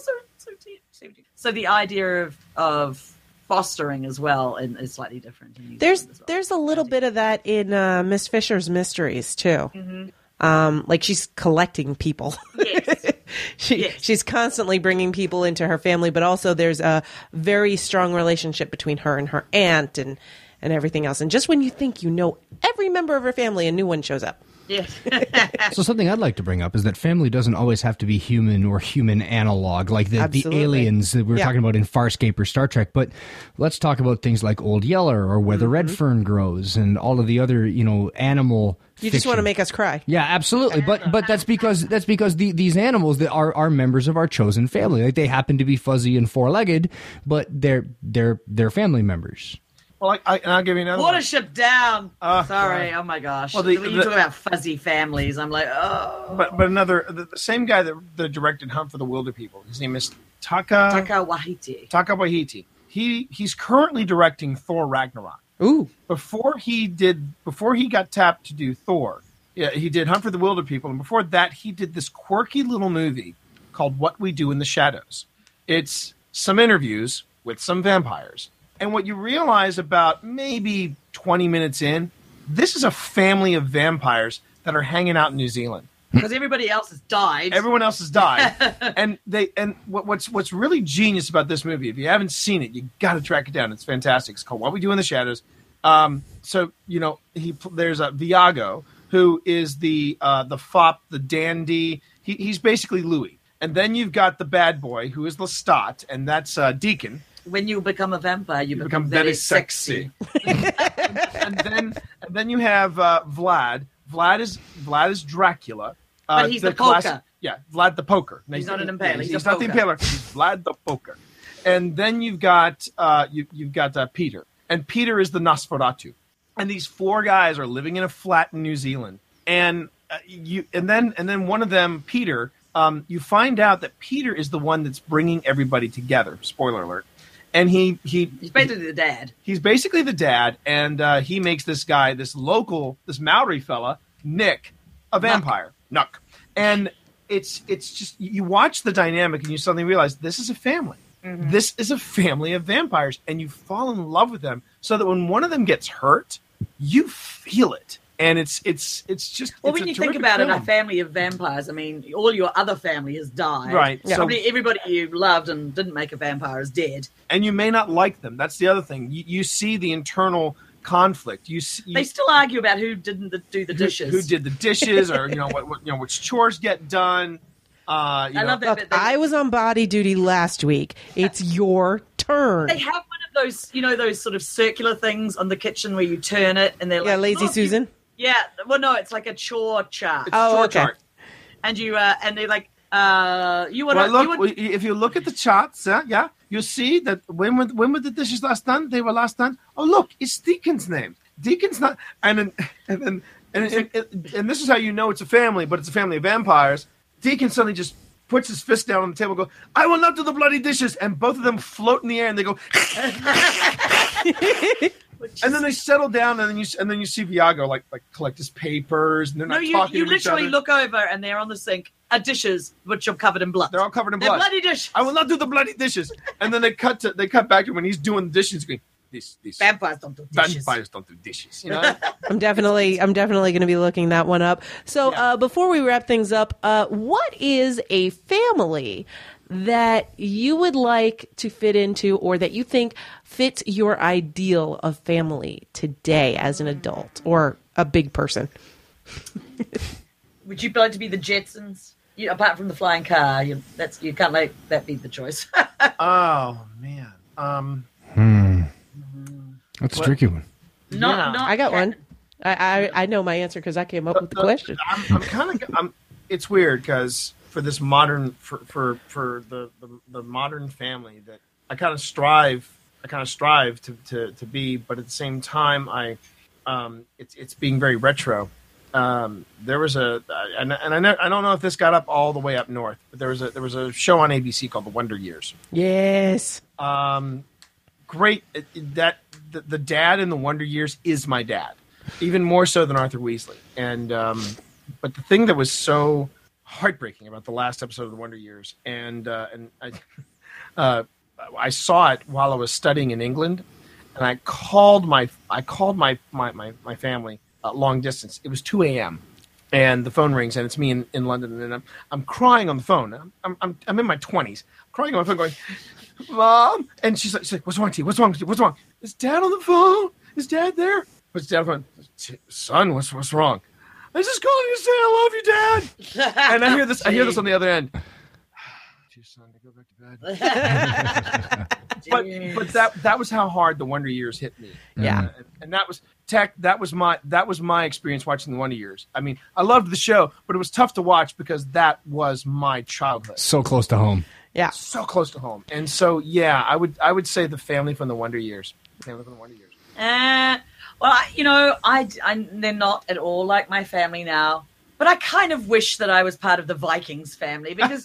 so the idea of fostering as well and is slightly different. There's a little bit of that in Miss Fisher's Mysteries too. Mm-hmm. Like she's collecting people. Yes. She's constantly bringing people into her family, but also there's a very strong relationship between her and her aunt and everything else. And just when you think you know every member of her family, a new one shows up. Yes. So something I'd like to bring up is that family doesn't always have to be human or human analog, like the Absolutely. aliens that we were Yeah. talking about in Farscape or Star Trek. But let's talk about things like Old Yeller or where the red fern grows and all of the other, animal. You just want to make us cry. Yeah, absolutely. But that's because these animals that are members of our chosen family. Like they happen to be fuzzy and four-legged, but they're family members. Well, I'll give you another one. Watership down. Sorry. God. Oh my gosh. Well, When you talk about fuzzy families, I'm like, oh. But the same guy that directed Hunt for the Wilder People. His name is Taka Waititi. Taka Waititi. He's currently directing Thor Ragnarok. Ooh. Before he got tapped to do Thor, he did Hunt for the Wilder People, and before that, he did this quirky little movie called What We Do in the Shadows. It's some interviews with some vampires. And what you realize about maybe 20 minutes in, this is a family of vampires that are hanging out in New Zealand. Because everybody else has died. Everyone else has died, and what's really genius about this movie, if you haven't seen it, you got to track it down. It's fantastic. It's called What We Do in the Shadows. So there's a Viago who is the fop, the dandy. He's basically Louis, and then you've got the bad boy who is Lestat, and that's Deacon. When you become a vampire, you become very sexy. and then you have Vlad. Vlad is Dracula. But he's the poker. Vlad the poker. He's not an impaler. He's not the impaler. He's Vlad the poker. And then you've got Peter, and Peter is the Nosferatu. And these four guys are living in a flat in New Zealand. And then one of them, Peter, you find out that Peter is the one that's bringing everybody together. Spoiler alert. And he's basically the dad. He's basically the dad, and he makes this guy, this Maori fella, Nick, a vampire. Nuck. And it's just, you watch the dynamic and you suddenly realize this is a family. Mm-hmm. This is a family of vampires, and you fall in love with them so that when one of them gets hurt, you feel it. And it's just well, when you think about it, a family of vampires. I mean, all your other family has died. Right. Yeah. So everybody you loved and didn't make a vampire is dead. And you may not like them. That's the other thing. You see the internal conflict. They still argue about who didn't do the dishes. Who did the dishes, or which chores get done. I love that. Look, I was on body duty last week. It's your turn. They have one of those, those sort of circular things on the kitchen where you turn it, and they're like, Lazy Susan. Yeah, well, no, it's like a chore chart. Chart. And you and they're like, if you look at the charts, you'll see that when were the dishes last done? They were last done. Oh, look, it's Deacon's name. Deacon's not, and this is how you know it's a family, but it's a family of vampires. Deacon suddenly just puts his fist down on the table and goes, I will not do the bloody dishes. And both of them float in the air and they go, and then they settle down, and then you see Viago like collect his papers, and they're not talking you to each other. literally look over and they're on the sink, dishes which are covered in blood. They're all covered in blood. They're bloody dishes. I will not do the bloody dishes. And then they cut back to when he's doing the dishes, going, These vampires don't do dishes. Vampires don't do dishes. You know? I'm definitely going to be looking that one up. So before we wrap things up, what is a family that you would like to fit into, or that you think fits your ideal of family today as an adult or a big person? Would you like to be the Jetsons? Apart from the flying car, you can't let that be the choice. Oh man. That's a tricky one. I got one. I know my answer because I came up with the question. It's weird because for this modern for the modern family that I kind of strive to be, but at the same time it's being very retro. There was I don't know if this got up all the way up north, but there was a show on ABC called The Wonder Years. Yes. Great. The dad in The Wonder Years is my dad, even more so than Arthur Weasley. And but the thing that was so heartbreaking about the last episode of The Wonder Years, and I saw it while I was studying in England, and I called my family long distance. It was 2 a.m. and the phone rings, and it's me in London, and I'm crying on the phone. I'm in my 20s, crying on my phone, going, Mom, and she's like, what's wrong, T? What's wrong? What's wrong? Is Dad on the phone? Is Dad there? What's Dad on the phone? Son, what's wrong? I just calling you to say I love you, Dad. And I hear this on the other end. Too son to go back to bed. but that was how hard the Wonder Years hit me. Yeah. And that was my experience watching the Wonder Years. I mean, I loved the show, but it was tough to watch because that was my childhood. So close to home. Yeah. So close to home. And so I would say the family from the Wonder Years. Family from the Wonder Years. Well, they're not at all like my family now, but I kind of wish that I was part of the Vikings family because,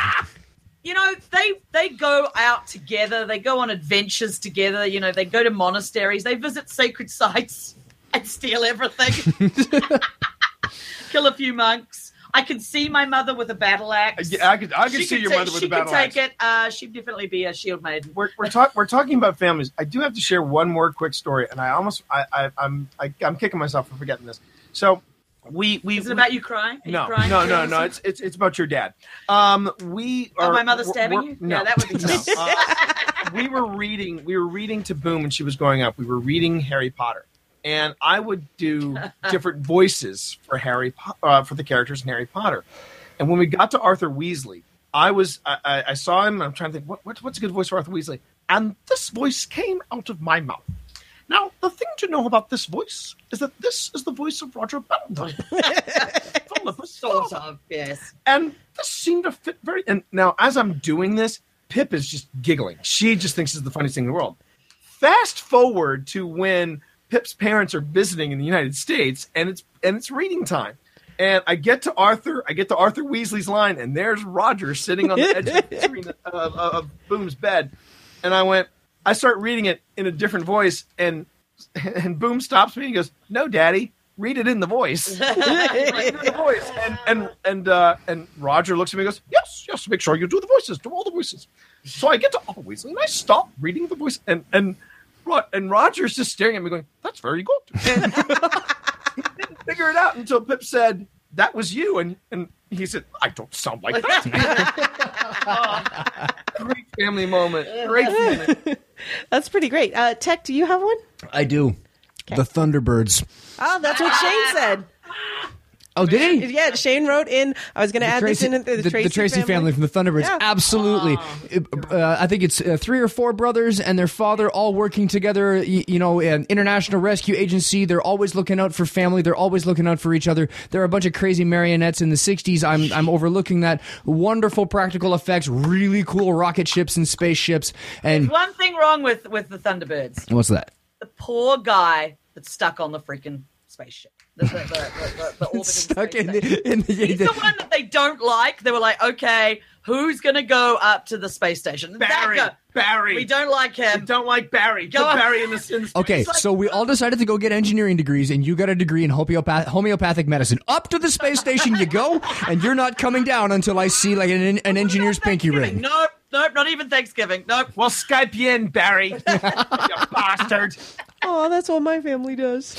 they go out together, they go on adventures together, they go to monasteries, they visit sacred sites and steal everything, kill a few monks. I can see my mother with a battle axe. Yeah, I could see your mother with a battle axe. She could take it. She'd definitely be a shield maiden. We're talking about families. I do have to share one more quick story, and I'm kicking myself for forgetting this. So Is it about you crying? Are no, you crying? No. It's about your dad. My mother stabbing you? No, yeah, that would be nice. We were reading to Boom when she was growing up. We were reading Harry Potter. And I would do different voices for for the characters in Harry Potter. And when we got to Arthur Weasley, I saw him. And I'm trying to think, what's a good voice for Arthur Weasley? And this voice came out of my mouth. Now, the thing to know about this voice is that this is the voice of Roger Ballantyne. Sort of, yes. And this seemed to fit very. And now, as I'm doing this, Pip is just giggling. She just thinks it's the funniest thing in the world. Fast forward to when Pip's parents are visiting in the United States, and it's reading time. And I get to Arthur Weasley's line, and there's Roger sitting on the edge of the screen of Boom's bed. And I start reading it in a different voice, and Boom stops me and goes, "No, Daddy, read it in the voice." Read it in the voice. And Roger looks at me and goes, "Yes, make sure you do the voices, do all the voices." So I get to Arthur Weasley, and I stop reading the voice, and Roger's just staring at me going, "That's very good." And he didn't figure it out until Pip said, "That was you." And he said, "I don't sound like that." Great family moment. Great family. That's pretty great. Tech, do you have one? I do. Okay. The Thunderbirds. Oh, that's what Shane said. Oh, did he? Yeah, Shane wrote in. I was going to add Tracy, this in. The Tracy family from the Thunderbirds. Yeah. Absolutely. I think it's 3 or 4 brothers and their father all working together. An international rescue agency. They're always looking out for family. They're always looking out for each other. There are a bunch of crazy marionettes in the 60s. I'm overlooking that. Wonderful practical effects. Really cool rocket ships and spaceships. And there's one thing wrong with the Thunderbirds. What's that? The poor guy that's stuck on the freaking spaceship. The orbiting stuck in the he's the one that they don't like. They were like, okay, who's going to go up to the space station? Barry. We don't like him. We don't like Barry. Put Barry in the space. Okay, so we all decided to go get engineering degrees, and you got a degree in homeopathic medicine. Up to the space station you go, and you're not coming down until I see like an engineer's pinky ring. Nope, not even Thanksgiving. Nope. Well, Skype you in, Barry. You bastard. Oh, that's what my family does.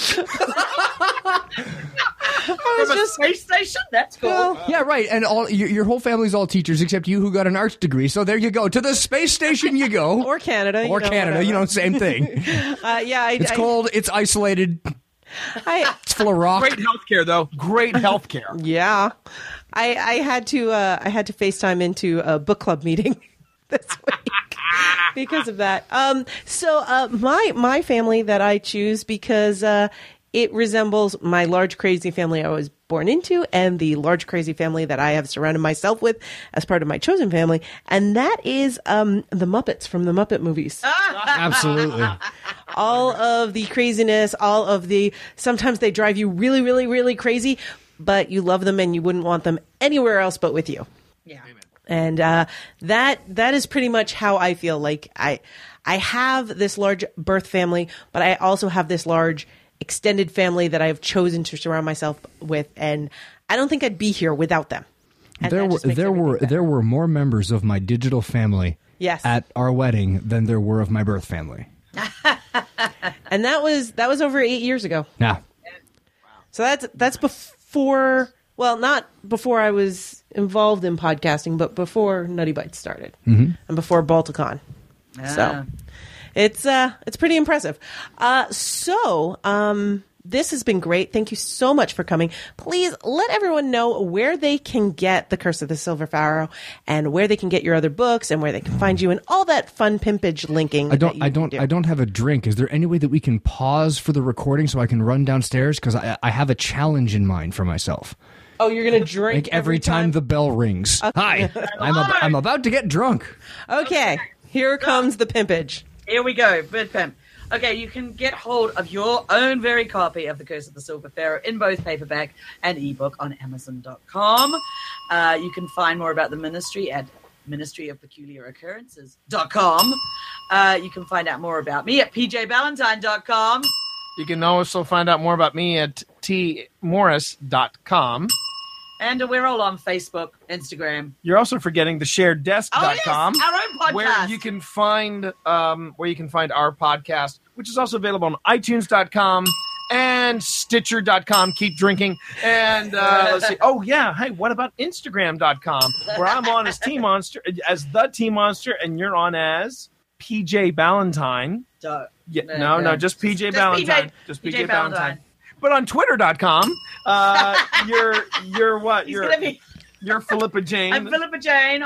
From a space station? That's cool. Well, yeah, right. And all your whole family's all teachers except you who got an arts degree. So there you go. To the space station you go. Or Canada. Canada. Same thing. It's cold. It's isolated. It's full of rock. Great healthcare, though. Great healthcare. Yeah. I had to FaceTime into a book club meeting this week. Because of that. So my family that I choose because it resembles my large crazy family I was born into and the large crazy family that I have surrounded myself with as part of my chosen family. And that is the Muppets from the Muppet movies. Absolutely. All of the craziness, sometimes they drive you really, really, really crazy, but you love them and you wouldn't want them anywhere else but with you. Yeah. And that is pretty much how I feel. Like I have this large birth family, but I also have this large extended family that I have chosen to surround myself with, and I don't think I'd be here without them. And there were more members of my digital family at our wedding than there were of my birth family. And that was over 8 years ago. Yeah. So that's before. Well, not before I was involved in podcasting, but before Nutty Bites started and before Balticon. So it's pretty impressive. So This has been great. Thank you so much for coming. Please let everyone know where they can get The Curse of the Silver Pharaoh and where they can get your other books and where they can find you and all that fun pimpage linking. I don't have a drink. Is there any way that we can pause for the recording so I can run downstairs? Because I have a challenge in mind for myself. Oh, you're going to drink Like every time the bell rings. Hi, I'm about to get drunk. Okay, here comes the pimpage. Here we go, Bird Pimp. Okay, you can get hold of your own very copy of The Curse of the Silver Pharaoh in both paperback and ebook on Amazon.com. You can find more about the ministry at ministryofpeculiaroccurrences.com. You can find out more about me at pjballantyne.com. You can also find out more about me at tmorris.com. And we're all on Facebook, Instagram. You're also forgetting the shareddesk.com. Oh, yes, our own podcast. Where you can find our podcast, which is also available on iTunes.com and Stitcher.com. Keep drinking. And let's see. Oh, yeah. Hey, what about Instagram.com, where I'm on as the T Monster, and you're on as PJ Ballantyne. No, just PJ Ballantyne. Just PJ Ballantyne. But on Twitter.com, you're what? You're Philippa Jane. I'm Philippa Jane.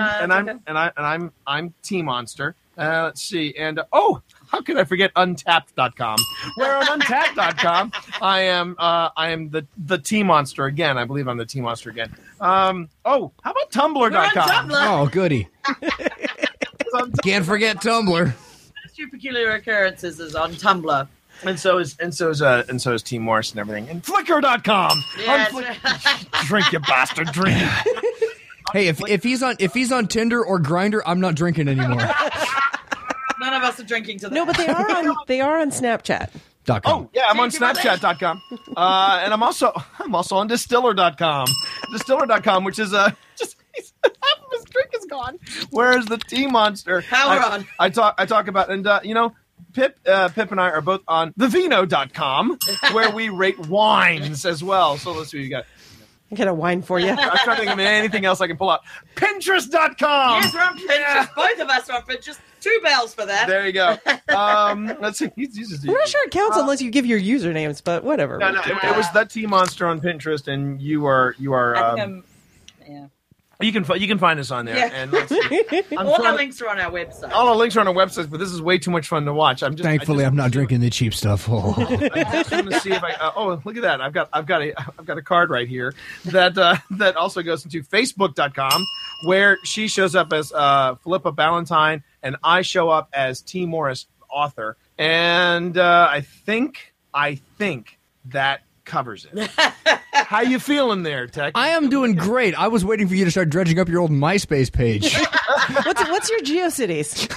I'm T Monster. Let's see. And how could I forget Untapped.com? Where on Untapped.com, I am the T Monster again. I believe I'm the T Monster again. How about Tumblr.com? Oh, goody. Can't forget Tumblr. Ministry of Peculiar Occurrences is on Tumblr. And so is Team Morris and everything. And Flickr.com. Yes. Drink, you bastard, drink. Hey, if he's on Tinder or Grindr, I'm not drinking anymore. None of us are drinking to that. No, but they are on Snapchat. Oh, yeah, I'm on Snapchat.com. And I'm also on Distiller.com. Distiller.com, which is just half of his drink is gone. Whereas the Tea Monster. Power on. I talk about, and Pip and I are both on thevino.com, where we rate wines as well. So let's see what you got. I got a wine for you. I'm trying to think of anything else I can pull out. Pinterest.com. Yes, we're on Pinterest. Yeah. Both of us are on Pinterest. 2 bells for that. There you go. Let's see. We're not sure it counts unless you give your usernames, but whatever. No, it was the Tea Monster on Pinterest, and you are. Yeah. You can find us on there, and let's see. All the links are on our website. All the links are on our website, but this is way too much fun to watch. Thankfully, I'm not drinking the cheap stuff. I'm just going to see if I. Look at that! I've got a card right here that also goes into Facebook.com, where she shows up as Philippa Ballantyne, and I show up as T. Morris, author. And I think that covers it. How you feeling there, Tech? I am doing great. I was waiting for you to start dredging up your old MySpace page. What's your GeoCities?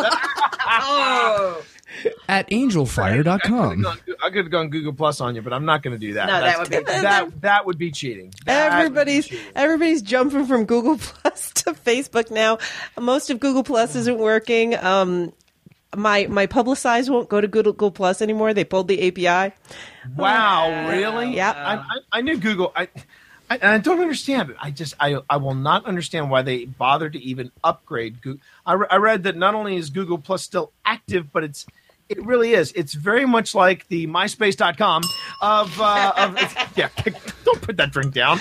At angelfire.com. I could have gone Google Plus on you, but I'm not going to do that. No, that would be that would be cheating. Everybody's jumping from Google Plus to Facebook now. Most of Google Plus isn't working. My Publicize won't go to Google Plus anymore. They pulled the API. Wow, really? Yeah. I knew Google. I don't understand it. I will not understand why they bothered to even upgrade Google. I read that not only is Google Plus still active, but it really is. It's very much like the MySpace.com of yeah. Don't put that drink down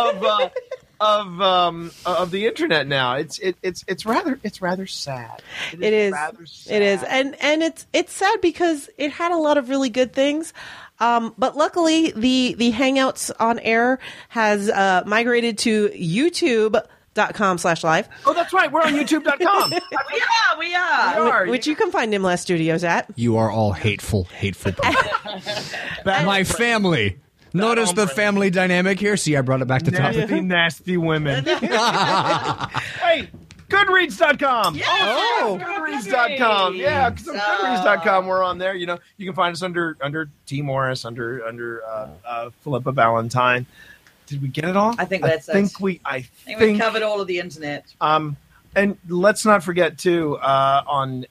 of the internet now. It's rather sad. It is. Rather sad. It is, and it's sad because it had a lot of really good things. But luckily, the Hangouts on Air has migrated to YouTube.com/live. Oh, that's right. We're on YouTube.com. We are. Which you can find Nimla Studios at. You are all hateful people. My family. Notice the family dynamic here. See, I brought it back to topic. Nasty women. Hey, Goodreads.com. Yes, Goodreads.com. Yeah, because on Goodreads.com, we're on there. You can find us under T. Morris, under Philippa Ballantyne. Did we get it all? I think that's it. I think we covered all of the internet. And let's not forget, too, on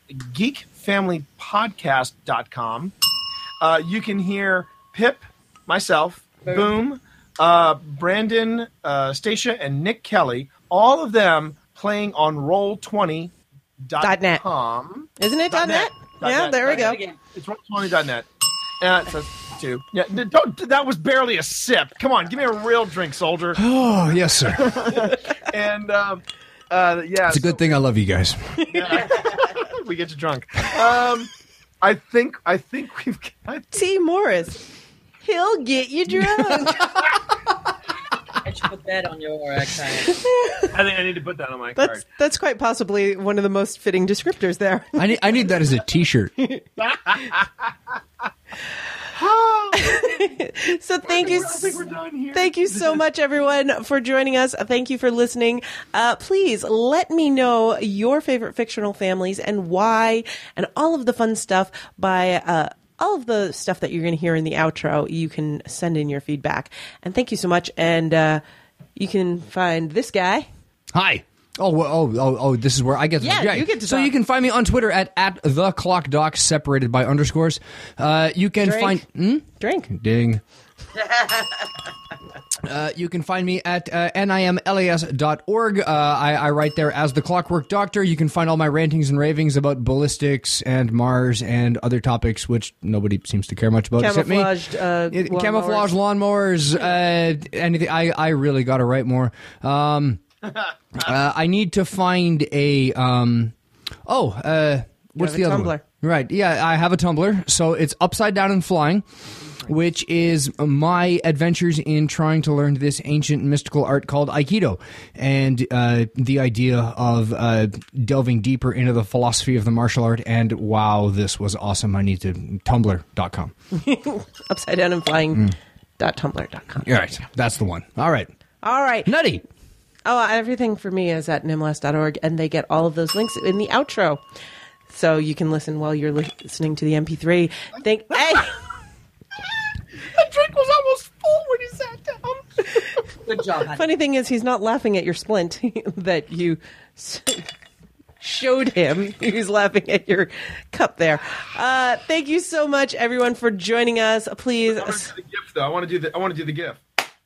geekfamilypodcast.com, you can hear Pip, myself, Boom, Brandon, Stacia, and Nick Kelly, all of them playing on Roll20.com. .net. Isn't it .net? Yeah, there we go. It's Roll20.net. It says 2. Yeah, don't. That was barely a sip. Come on, give me a real drink, soldier. Oh, yes, sir. And yeah, It's a good thing I love you guys. we get you drunk. I think we've got. T. Morris. He'll get you drunk. I should put that on your card. I think I need to put that on my card. That's quite possibly one of the most fitting descriptors there. I need that as a T-shirt. So thank you. I think we're done here. Thank you so much, everyone, for joining us. Thank you for listening. Please let me know your favorite fictional families and why, and all of the fun stuff by all of the stuff that you're going to hear in the outro. You can send in your feedback. And thank you so much. And you can find this guy. Hi. Oh! This is where I get. Yeah, you get to So talk. you can find me on Twitter at @theclockdoc, separated by underscores. You can Drink. find Drink. ding. You can find me at nimlas.org. I write there as the Clockwork Doctor. You can find all my rantings and ravings about ballistics and Mars and other topics, which nobody seems to care much about except me. Camouflage lawnmowers, anything. I really got to write more. I need to find a. What's the other Tumblr. one? Right. Yeah, I have a Tumblr. So it's Upside Down and Flying, which is my adventures in trying to learn this ancient mystical art called Aikido, and the idea of delving deeper into the philosophy of the martial art. And wow, this was awesome. I need to tumblr.com. Upside down and flying.tumblr.com. All right, that's the one. All right, Nutty. Oh, everything for me is at nimlas.org, and they get all of those links in the outro. So you can listen while you're listening to the MP3. Hey! The drink was almost full when he sat down. Good job, honey. Funny thing is, he's not laughing at your splint that you showed him. He's laughing at your cup there. Thank you so much, everyone, for joining us. Please. I want to do the GIF, though. I want to do the GIF.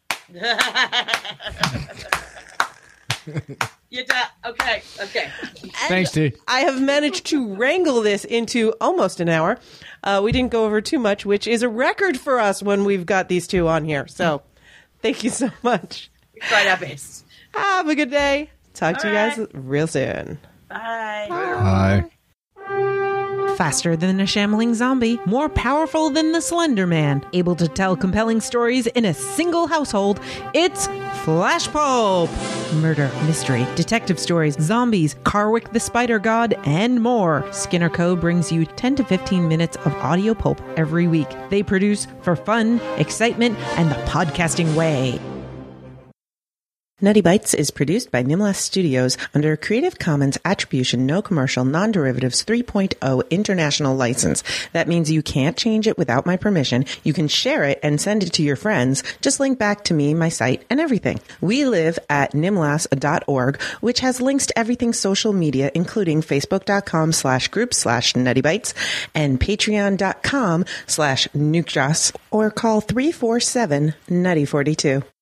Okay. Thanks, dude. I have managed to wrangle this into almost an hour. We didn't go over too much, which is a record for us when we've got these two on here. So thank you so much. We tried our best. Have a good day. Talk to you guys real soon. Bye. Bye. Faster than a shambling zombie, more powerful than the Slender Man, able to tell compelling stories in a single household, it's Flash Pulp! Murder, mystery, detective stories, zombies, Carwick the Spider God, and more. Skinner Co. brings you 10 to 15 minutes of audio pulp every week. They produce for fun, excitement, and the podcasting way. Nutty Bites is produced by Nimlas Studios under a Creative Commons Attribution No Commercial Non-Derivatives 3.0 International License. That means you can't change it without my permission. You can share it and send it to your friends. Just link back to me, my site, and everything. We live at nimlas.org, which has links to everything social media, including facebook.com/group/nuttybites and patreon.com/nukejoss, or call 347-NUTTY42.